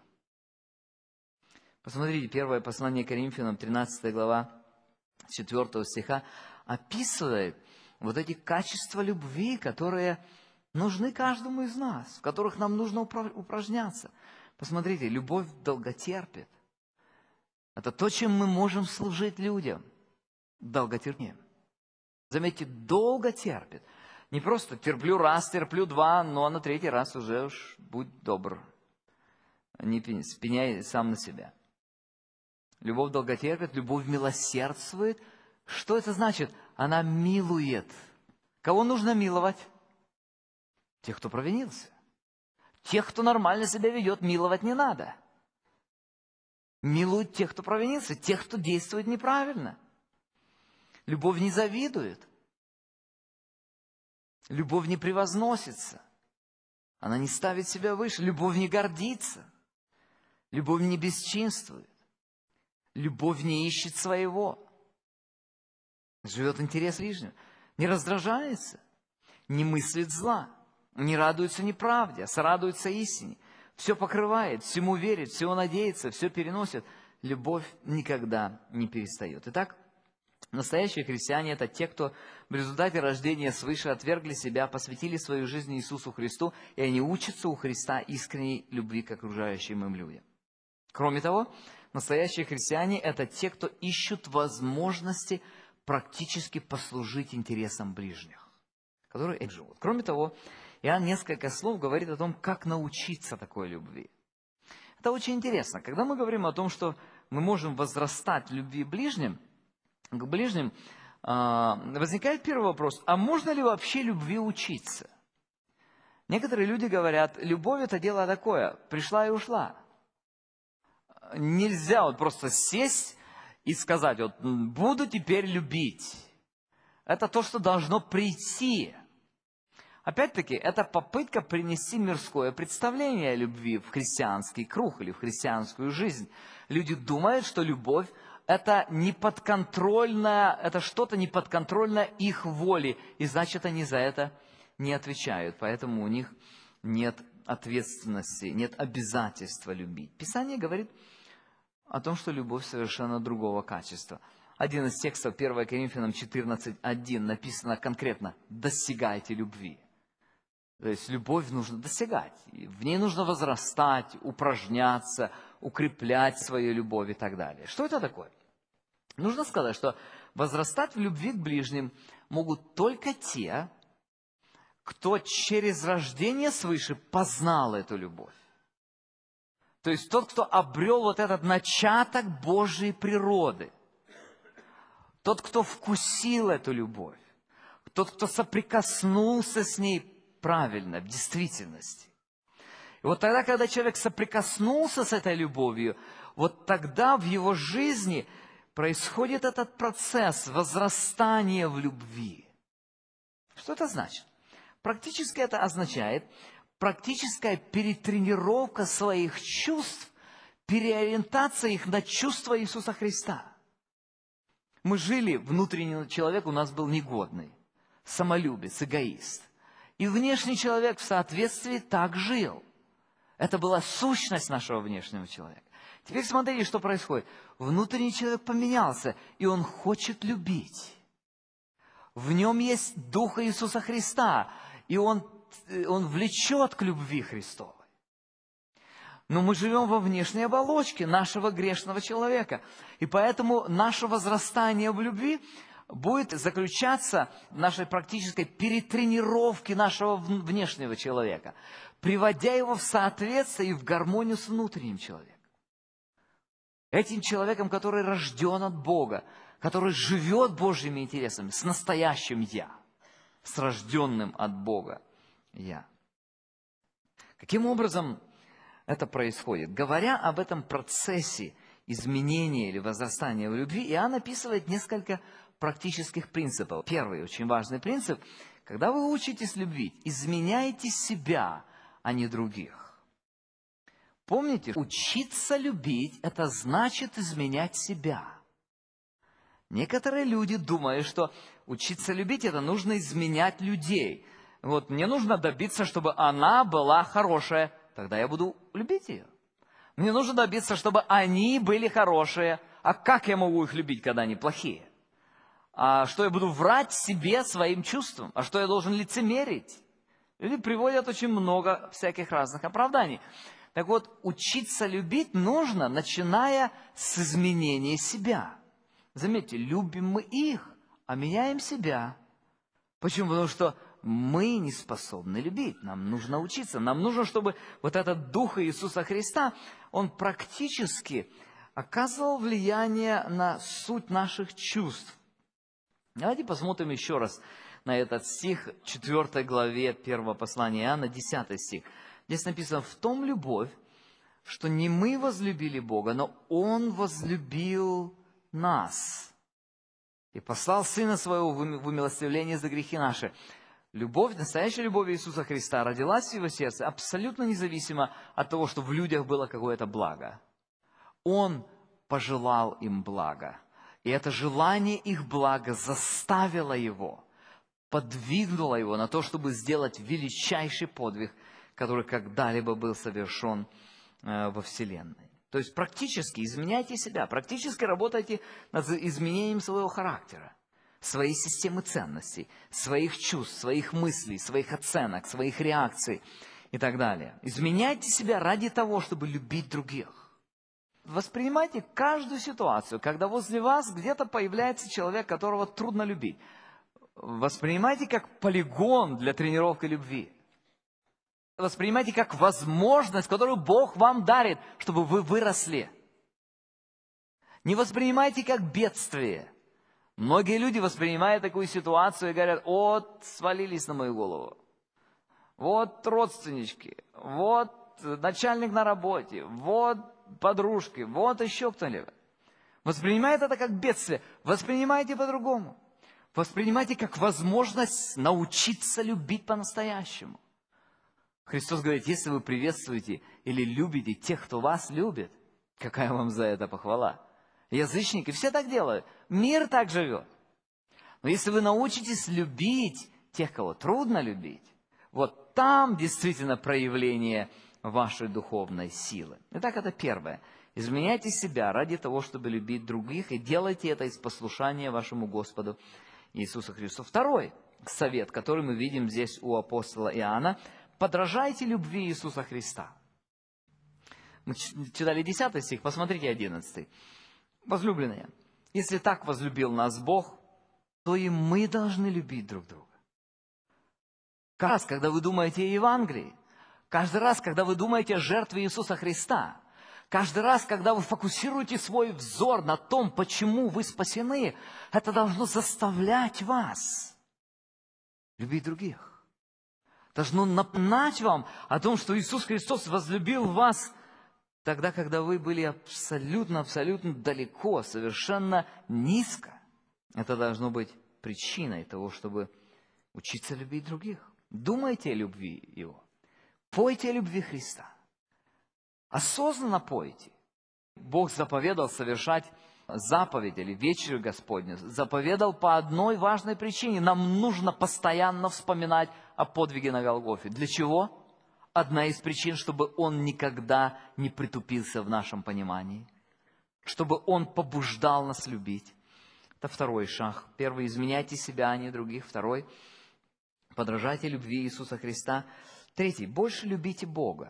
Посмотрите, первое послание Коринфянам, тринадцатая глава, четвёртого стиха, описывает вот эти качества любви, которые нужны каждому из нас, в которых нам нужно упражняться. Посмотрите, любовь долготерпит. Это то, чем мы можем служить людям. Долготерпением. Заметьте, долго терпит. Не просто терплю раз, терплю два, но на третий раз уже уж будь добр. Не спеняй сам на себя. Любовь долготерпит, любовь милосердствует. Что это значит? Она милует. Кого нужно миловать? Тех, кто провинился. Тех, кто нормально себя ведет, миловать не надо. Милует тех, кто провинился, тех, кто действует неправильно. Любовь не завидует. Любовь не превозносится. Она не ставит себя выше. Любовь не гордится. Любовь не бесчинствует. Любовь не ищет своего. Живет интерес ближнего. Не раздражается. Не мыслит зла. Не радуется неправде, а сорадуется истине. Все покрывает, всему верит, всего надеется, все переносит. Любовь никогда не перестает. Итак, настоящие христиане – это те, кто в результате рождения свыше отвергли себя, посвятили свою жизнь Иисусу Христу, и они учатся у Христа искренней любви к окружающим им людям. Кроме того, настоящие христиане – это те, кто ищут возможности практически послужить интересам ближних, которые их живут. Кроме того, Иоанн несколько слов говорит о том, как научиться такой любви. Это очень интересно. Когда мы говорим о том, что мы можем возрастать в любви ближним, к ближним, возникает первый вопрос, а можно ли вообще любви учиться? Некоторые люди говорят, любовь это дело такое, пришла и ушла. Нельзя вот просто сесть и сказать, вот буду теперь любить. Это то, что должно прийти. Опять-таки, это попытка принести мирское представление о любви в христианский круг или в христианскую жизнь. Люди думают, что любовь – это неподконтрольное, это что-то неподконтрольное их воле, и значит, они за это не отвечают. Поэтому у них нет ответственности, нет обязательства любить. Писание говорит о том, что любовь совершенно другого качества. Один из текстов первое Коринфянам четырнадцать один написано конкретно «достигайте любви». То есть любовь нужно достигать, в ней нужно возрастать, упражняться, укреплять свою любовь и так далее. Что это такое? Нужно сказать, что возрастать в любви к ближним могут только те, кто через рождение свыше познал эту любовь. То есть тот, кто обрел вот этот начаток Божьей природы. Тот, кто вкусил эту любовь. Тот, кто соприкоснулся с ней правильно, в действительности. И вот тогда, когда человек соприкоснулся с этой любовью, вот тогда в его жизни происходит этот процесс возрастания в любви. Что это значит? Практически это означает практическая перетренировка своих чувств, переориентация их на чувства Иисуса Христа. Мы жили, внутренний человек у нас был негодный, самолюбец, эгоист. И внешний человек в соответствии так жил. Это была сущность нашего внешнего человека. Теперь смотрите, что происходит. Внутренний человек поменялся, и он хочет любить. В нем есть Дух Иисуса Христа, и он, он влечет к любви Христовой. Но мы живем во внешней оболочке нашего грешного человека. И поэтому наше возрастание в любви будет заключаться в нашей практической перетренировке нашего внешнего человека, приводя его в соответствие и в гармонию с внутренним человеком. Этим человеком, который рожден от Бога, который живет Божьими интересами, с настоящим «я», с рожденным от Бога «я». Каким образом это происходит? Говоря об этом процессе изменения или возрастания в любви, Иоанн описывает несколько практических принципов. Первый очень важный принцип: когда вы учитесь любить, изменяйте себя, а не других. Помните, учиться любить – это значит изменять себя. Некоторые люди думают, что учиться любить – это нужно изменять людей. Вот мне нужно добиться, чтобы она была хорошая, тогда я буду любить ее. Мне нужно добиться, чтобы они были хорошие. А как я могу их любить, когда они плохие? А что я буду врать себе, своим чувствам? А что я должен лицемерить? Люди приводят очень много всяких разных оправданий. Так вот, учиться любить нужно, начиная с изменения себя. Заметьте, любим мы их, а меняем себя. Почему? Потому что мы не способны любить. Нам нужно учиться. Нам нужно, чтобы вот этот Дух Иисуса Христа, он практически оказывал влияние на суть наших чувств. Давайте посмотрим еще раз на этот стих, четвёртой главе первого послания Иоанна, десятый стих. Здесь написано: «В том любовь, что не мы возлюбили Бога, но Он возлюбил нас и послал Сына Своего в умилостивление за грехи наши». Любовь, настоящая любовь Иисуса Христа родилась в Его сердце абсолютно независимо от того, что в людях было какое-то благо. Он пожелал им блага. И это желание их блага заставило Его, подвигнуло Его на то, чтобы сделать величайший подвиг, который когда-либо был совершен э, во Вселенной. То есть практически изменяйте себя, практически работайте над изменением своего характера, своей системы ценностей, своих чувств, своих мыслей, своих оценок, своих реакций и так далее. Изменяйте себя ради того, чтобы любить других. Воспринимайте каждую ситуацию, когда возле вас где-то появляется человек, которого трудно любить. Воспринимайте как полигон для тренировки любви. Воспринимайте как возможность, которую Бог вам дарит, чтобы вы выросли. Не воспринимайте как бедствие. Многие люди воспринимают такую ситуацию и говорят: вот свалились на мою голову, вот родственнички, вот начальник на работе, вот подружки, вот еще кто-нибудь. Воспринимает это как бедствие. Воспринимайте по-другому. Воспринимайте как возможность научиться любить по-настоящему. Христос говорит: если вы приветствуете или любите тех, кто вас любит, какая вам за это похвала? Язычники все так делают. Мир так живет. Но если вы научитесь любить тех, кого трудно любить, вот там действительно проявление вашей духовной силы. Итак, это первое. Изменяйте себя ради того, чтобы любить других, и делайте это из послушания вашему Господу Иисусу Христу. Второй совет, который мы видим здесь у апостола Иоанна: подражайте любви Иисуса Христа. Мы читали десятый стих, посмотрите одиннадцатый. Возлюбленные, если так возлюбил нас Бог, то и мы должны любить друг друга. Каждый раз, когда вы думаете о Евангелии, каждый раз, когда вы думаете о жертве Иисуса Христа, каждый раз, когда вы фокусируете свой взор на том, почему вы спасены, это должно заставлять вас любить других. Должно напоминать вам о том, что Иисус Христос возлюбил вас тогда, когда вы были абсолютно-абсолютно далеко, совершенно низко. Это должно быть причиной того, чтобы учиться любить других. Думайте о любви Его. Пойте о любви Христа. Осознанно пойте. Бог заповедал совершать заповедь или вечерю Господню заповедал по одной важной причине. Нам нужно постоянно вспоминать о подвиге на Голгофе. Для чего? Одна из причин, чтобы он никогда не притупился в нашем понимании, чтобы он побуждал нас любить. Это второй шаг. Первый – изменяйте себя, а не других. Второй – подражайте любви Иисуса Христа. Третий – больше любите Бога.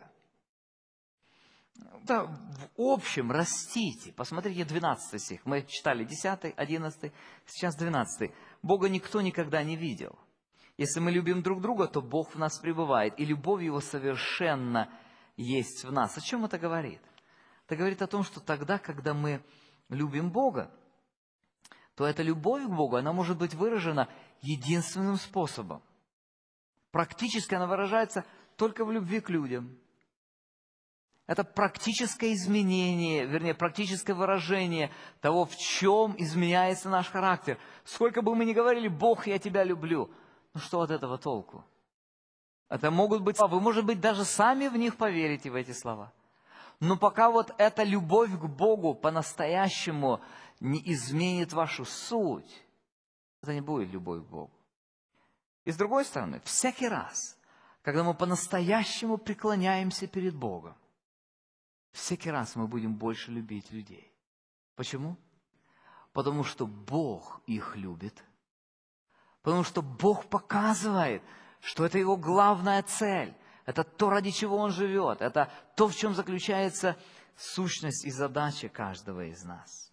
Да, в общем, растите. Посмотрите двенадцатый стих. Мы читали десятый, одиннадцатый, сейчас двенадцатый. Бога никто никогда не видел. Если мы любим друг друга, то Бог в нас пребывает, и любовь Его совершенно есть в нас. О чем это говорит? Это говорит о том, что тогда, когда мы любим Бога, то эта любовь к Богу, она может быть выражена единственным способом. Практически она выражается только в любви к людям. Это практическое изменение, вернее, практическое выражение того, в чем изменяется наш характер. Сколько бы мы ни говорили: «Бог, я тебя люблю», ну что от этого толку? Это могут быть слова, вы, может быть, даже сами в них поверите, в эти слова. Но пока вот эта любовь к Богу по-настоящему не изменит вашу суть, это не будет любовь к Богу. И с другой стороны, всякий раз, когда мы по-настоящему преклоняемся перед Богом, всякий раз мы будем больше любить людей. Почему? Потому что Бог их любит. Потому что Бог показывает, что это Его главная цель. Это то, ради чего Он живет. Это то, в чем заключается сущность и задача каждого из нас.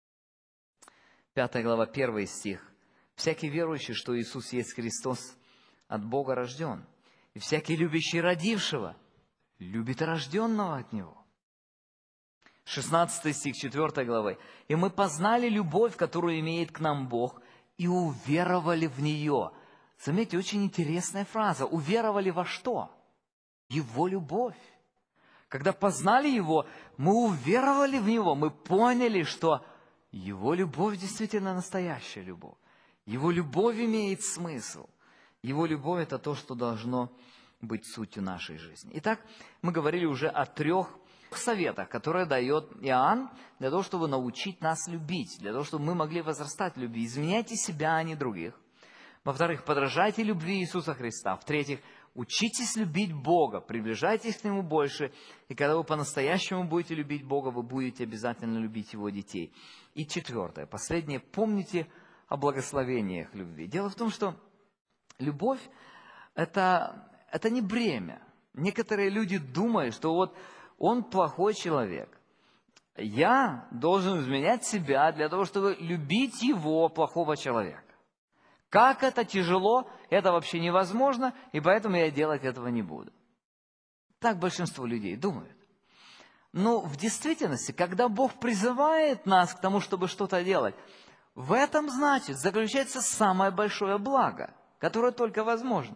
Пятая глава, первый стих. «Всякий верующий, что Иисус есть Христос, от Бога рожден. И всякий любящий родившего, любит и рожденного от Него». шестнадцатый стих четвёртой главы. «И мы познали любовь, которую имеет к нам Бог, и уверовали в нее». Заметьте, очень интересная фраза. Уверовали во что? Его любовь. Когда познали Его, мы уверовали в Него, мы поняли, что Его любовь действительно настоящая любовь. Его любовь имеет смысл. Его любовь – это то, что должно быть сутью нашей жизни. Итак, мы говорили уже о трех советах, которые дает Иоанн для того, чтобы научить нас любить, для того, чтобы мы могли возрастать в любви. Изменяйте себя, а не других. Во-вторых, подражайте любви Иисуса Христа. В-третьих, учитесь любить Бога, приближайтесь к Нему больше, и когда вы по-настоящему будете любить Бога, вы будете обязательно любить Его детей. И четвертое, последнее, помните о благословениях любви. Дело в том, что любовь это, – это не бремя. Некоторые люди думают, что вот он плохой человек. Я должен изменять себя для того, чтобы любить его, плохого человека. Как это тяжело, это вообще невозможно, и поэтому я делать этого не буду. Так большинство людей думают. Но в действительности, когда Бог призывает нас к тому, чтобы что-то делать, в этом, значит, заключается самое большое благо, которое только возможно.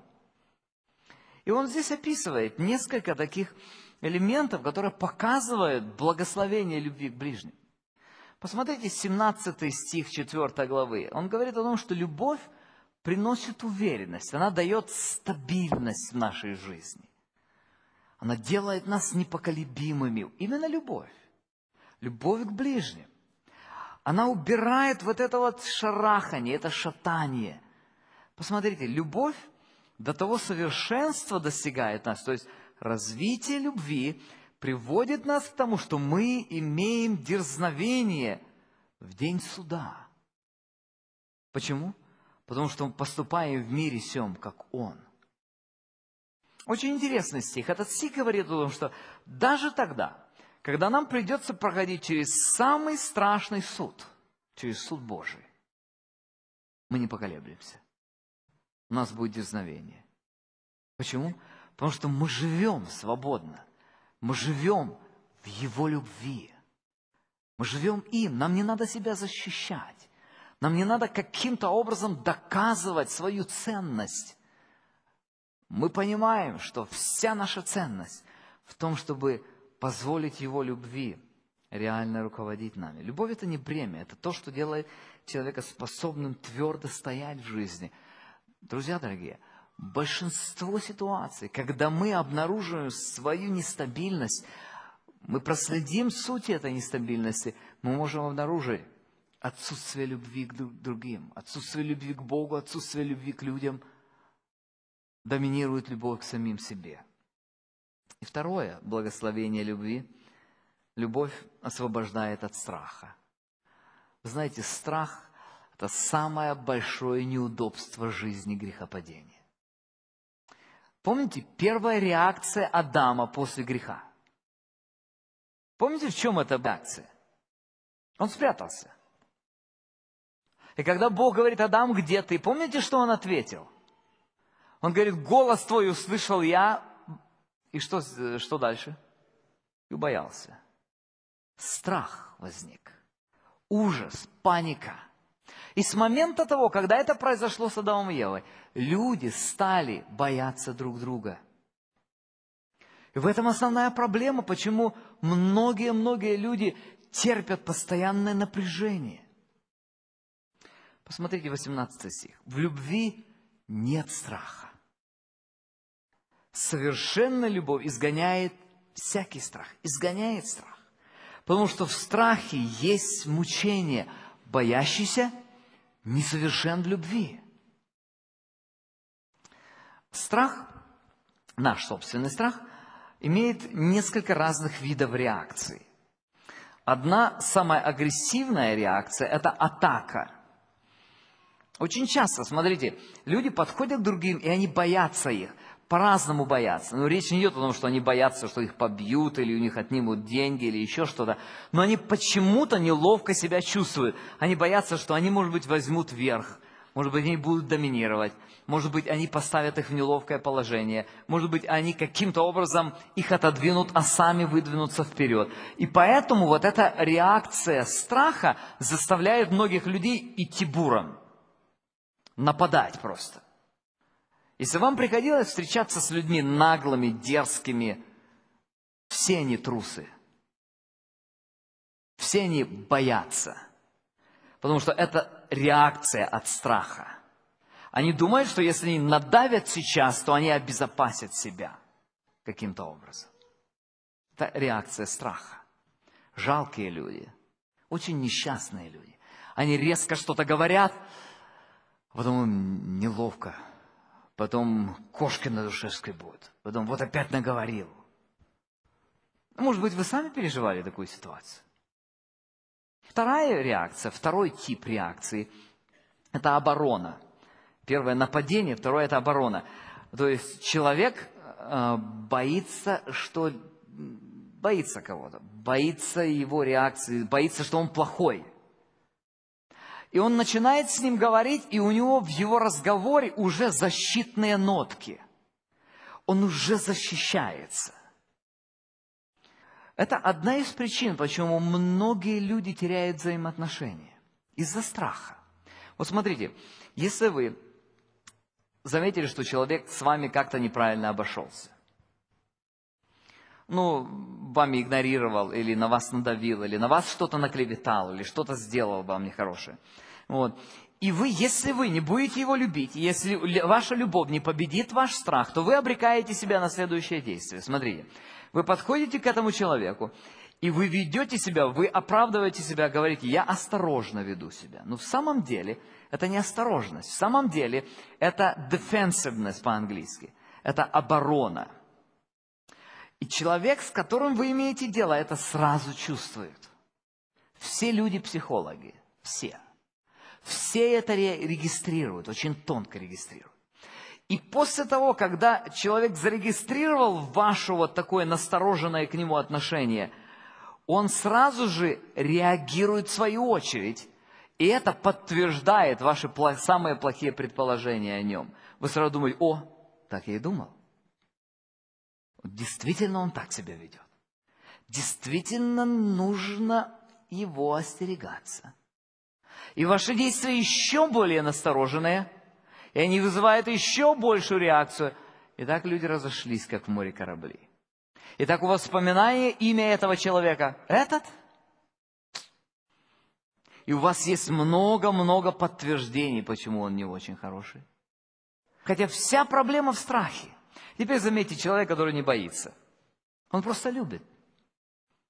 И он здесь описывает несколько таких элементов, которые показывают благословение любви к ближним. Посмотрите, семнадцатый стих четвёртой главы. Он говорит о том, что любовь приносит уверенность, она дает стабильность в нашей жизни. Она делает нас непоколебимыми. Именно любовь. Любовь к ближним. Она убирает вот это вот шарахание, это шатание. Посмотрите, любовь до того совершенства достигает нас, то есть развитие любви приводит нас к тому, что мы имеем дерзновение в день суда. Почему? Потому что мы поступаем в мире сем, как Он. Очень интересный стих. Этот стих говорит о том, что даже тогда, когда нам придется проходить через самый страшный суд, через суд Божий, мы не поколеблемся. У нас будет дерзновение. Почему? Потому что мы живем свободно. Мы живем в Его любви. Мы живем им. Нам не надо себя защищать. Нам не надо каким-то образом доказывать свою ценность. Мы понимаем, что вся наша ценность в том, чтобы позволить Его любви реально руководить нами. Любовь – это не бремя, это то, что делает человека способным твердо стоять в жизни. Друзья дорогие, большинство ситуаций, когда мы обнаруживаем свою нестабильность, мы проследим суть этой нестабильности, мы можем обнаружить отсутствие любви к другим, отсутствие любви к Богу, отсутствие любви к людям, доминирует любовь к самим себе. И второе благословение любви – любовь освобождает от страха. Вы знаете, страх – это самое большое неудобство жизни грехопадения. Помните, первая реакция Адама после греха? Помните, в чем эта реакция? Он спрятался. И когда Бог говорит: Адам, где ты? Помните, что он ответил? Он говорит: голос твой услышал я. И что, что дальше? И убоялся. Страх возник. Ужас, паника. И с момента того, когда это произошло с Адамом и Евой, люди стали бояться друг друга. И в этом основная проблема, почему многие-многие люди терпят постоянное напряжение. Посмотрите восемнадцатый стих. В любви нет страха. Совершенная любовь изгоняет всякий страх, изгоняет страх. Потому что в страхе есть мучение, боящийся несовершен в любви. Страх, наш собственный страх, имеет несколько разных видов реакций. Одна самая агрессивная реакция – это атака. Очень часто, смотрите, люди подходят к другим, и они боятся их. По-разному боятся. Но речь не идет о том, что они боятся, что их побьют, или у них отнимут деньги, или еще что-то. Но они почему-то неловко себя чувствуют. Они боятся, что они, может быть, возьмут верх. Может быть, они будут доминировать. Может быть, они поставят их в неловкое положение. Может быть, они каким-то образом их отодвинут, а сами выдвинутся вперед. И поэтому вот эта реакция страха заставляет многих людей идти буром. Нападать просто. Если вам приходилось встречаться с людьми наглыми, дерзкими, все они трусы. Все они боятся. Потому что это реакция от страха. Они думают, что если они надавят сейчас, то они обезопасят себя каким-то образом. Это реакция страха. Жалкие люди, очень несчастные люди. Они резко что-то говорят, а потом им неловко. Потом кошки на душе скребут. Потом вот опять наговорил. Может быть, вы сами переживали такую ситуацию? Вторая реакция, второй тип реакции – это оборона. Первое – нападение, второе – это оборона. То есть человек э, боится, что боится кого-то, боится его реакции, боится, что он плохой. И он начинает с ним говорить, и у него в его разговоре уже защитные нотки. Он уже защищается. Это одна из причин, почему многие люди теряют взаимоотношения. Из-за страха. Вот смотрите, если вы заметили, что человек с вами как-то неправильно обошелся, ну, вами игнорировал, или на вас надавил, или на вас что-то наклеветал, или что-то сделал вам нехорошее. Вот. И вы, если вы не будете его любить, если ваша любовь не победит ваш страх, то вы обрекаете себя на следующее действие. Смотрите, вы подходите к этому человеку, и вы ведете себя, вы оправдываете себя, говорите: я осторожно веду себя. Но в самом деле это не осторожность, в самом деле это defensiveness по-английски, это оборона. И человек, с которым вы имеете дело, это сразу чувствует. Все люди психологи, все. Все это регистрируют, очень тонко регистрируют. И после того, когда человек зарегистрировал ваше вот такое настороженное к нему отношение, он сразу же реагирует в свою очередь. И это подтверждает ваши самые плохие предположения о нем. Вы сразу думаете: о, так я и думал. Действительно он так себя ведет. Действительно нужно его остерегаться. И ваши действия еще более настороженные, и они вызывают еще большую реакцию. И так люди разошлись, как в море корабли. И так у вас вспоминание имя этого человека. Этот? И у вас есть много-много подтверждений, почему он не очень хороший. Хотя вся проблема в страхе. Теперь заметьте, человек, который не боится. Он просто любит.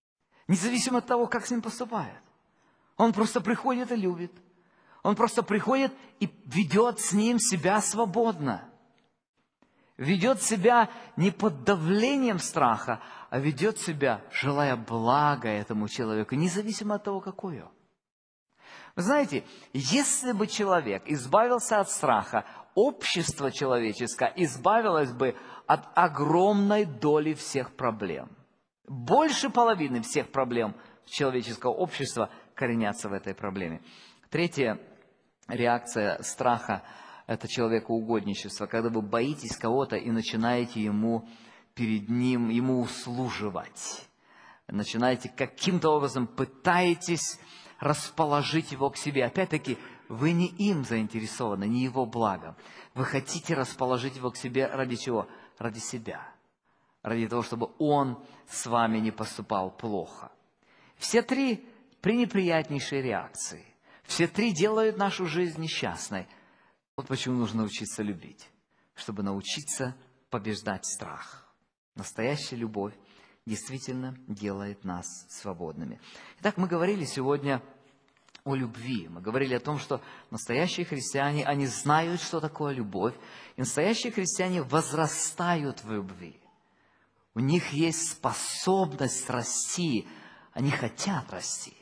независимо от того, как с ним поступают. Он просто приходит и любит. Он просто приходит и ведет с ним себя свободно. Ведет себя не под давлением страха, а ведет себя, желая блага этому человеку, независимо от того, какой он. Вы знаете, если бы человек избавился от страха, общество человеческое избавилось бы от огромной доли всех проблем. Больше половины всех проблем человеческого общества коренятся в этой проблеме. Третья реакция страха – это человекоугодничество, когда вы боитесь кого-то и начинаете ему перед ним, ему услуживать. Начинаете каким-то образом, пытаетесь расположить его к себе. Опять-таки, вы не им заинтересованы, не его благом. Вы хотите расположить его к себе ради чего? Ради себя. Ради того, чтобы он с вами не поступал плохо. Все три пренеприятнейшие реакции. Все три делают нашу жизнь несчастной. Вот почему нужно учиться любить. Чтобы научиться побеждать страх. Настоящая любовь действительно делает нас свободными. Итак, мы говорили сегодня о любви. Мы говорили о том, что настоящие христиане, они знают, что такое любовь. И настоящие христиане возрастают в любви. У них есть способность расти. Они хотят расти.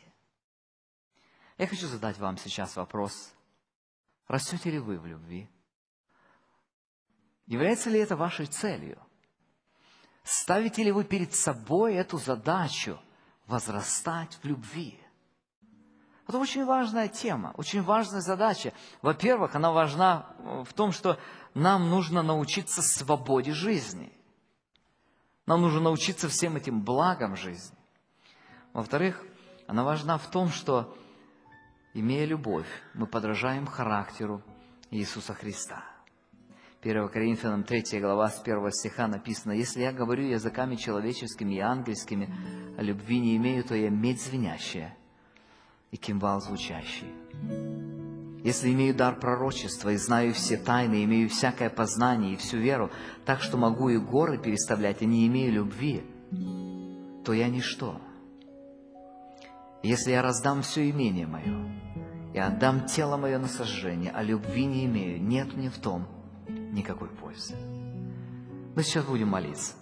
Я хочу задать вам сейчас вопрос. Растете ли вы в любви? Является ли это вашей целью? Ставите ли вы перед собой эту задачу возрастать в любви? Это очень важная тема, очень важная задача. Во-первых, она важна в том, что нам нужно научиться свободе жизни. Нам нужно научиться всем этим благам жизни. Во-вторых, она важна в том, что, имея любовь, мы подражаем характеру Иисуса Христа. первое Коринфянам третья глава, с первого стиха написано: «Если я говорю языками человеческими и ангельскими, а любви не имею, то я медь звенящая и кимвал звучащий. Если имею дар пророчества и знаю все тайны, имею всякое познание и всю веру, так что могу и горы переставлять, и не имею любви, то я ничто. Если я раздам все имение мое и отдам тело мое на сожжение, а любви не имею, нет мне в том никакой пользы». Мы сейчас будем молиться.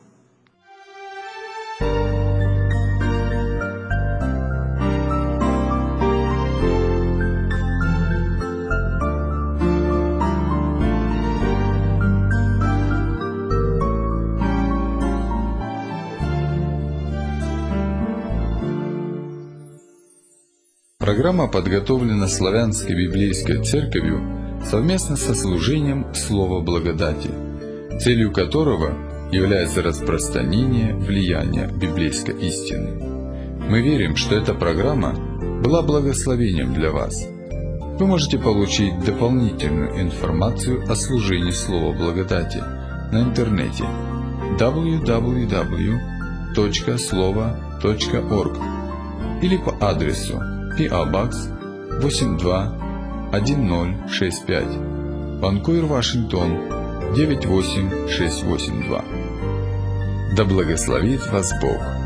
Программа подготовлена Славянской библейской церковью совместно со служением Слова Благодати, целью которого является распространение влияния библейской истины. Мы верим, что эта программа была благословением для вас. Вы можете получить дополнительную информацию о служении Слова Благодати на интернете дабл ю дабл ю дабл ю точка слова точка орг или по адресу пи о Box восемь два один ноль шесть пять, Ванкувер, Вашингтон девять восемь шесть восемь два. Да благословит вас Бог!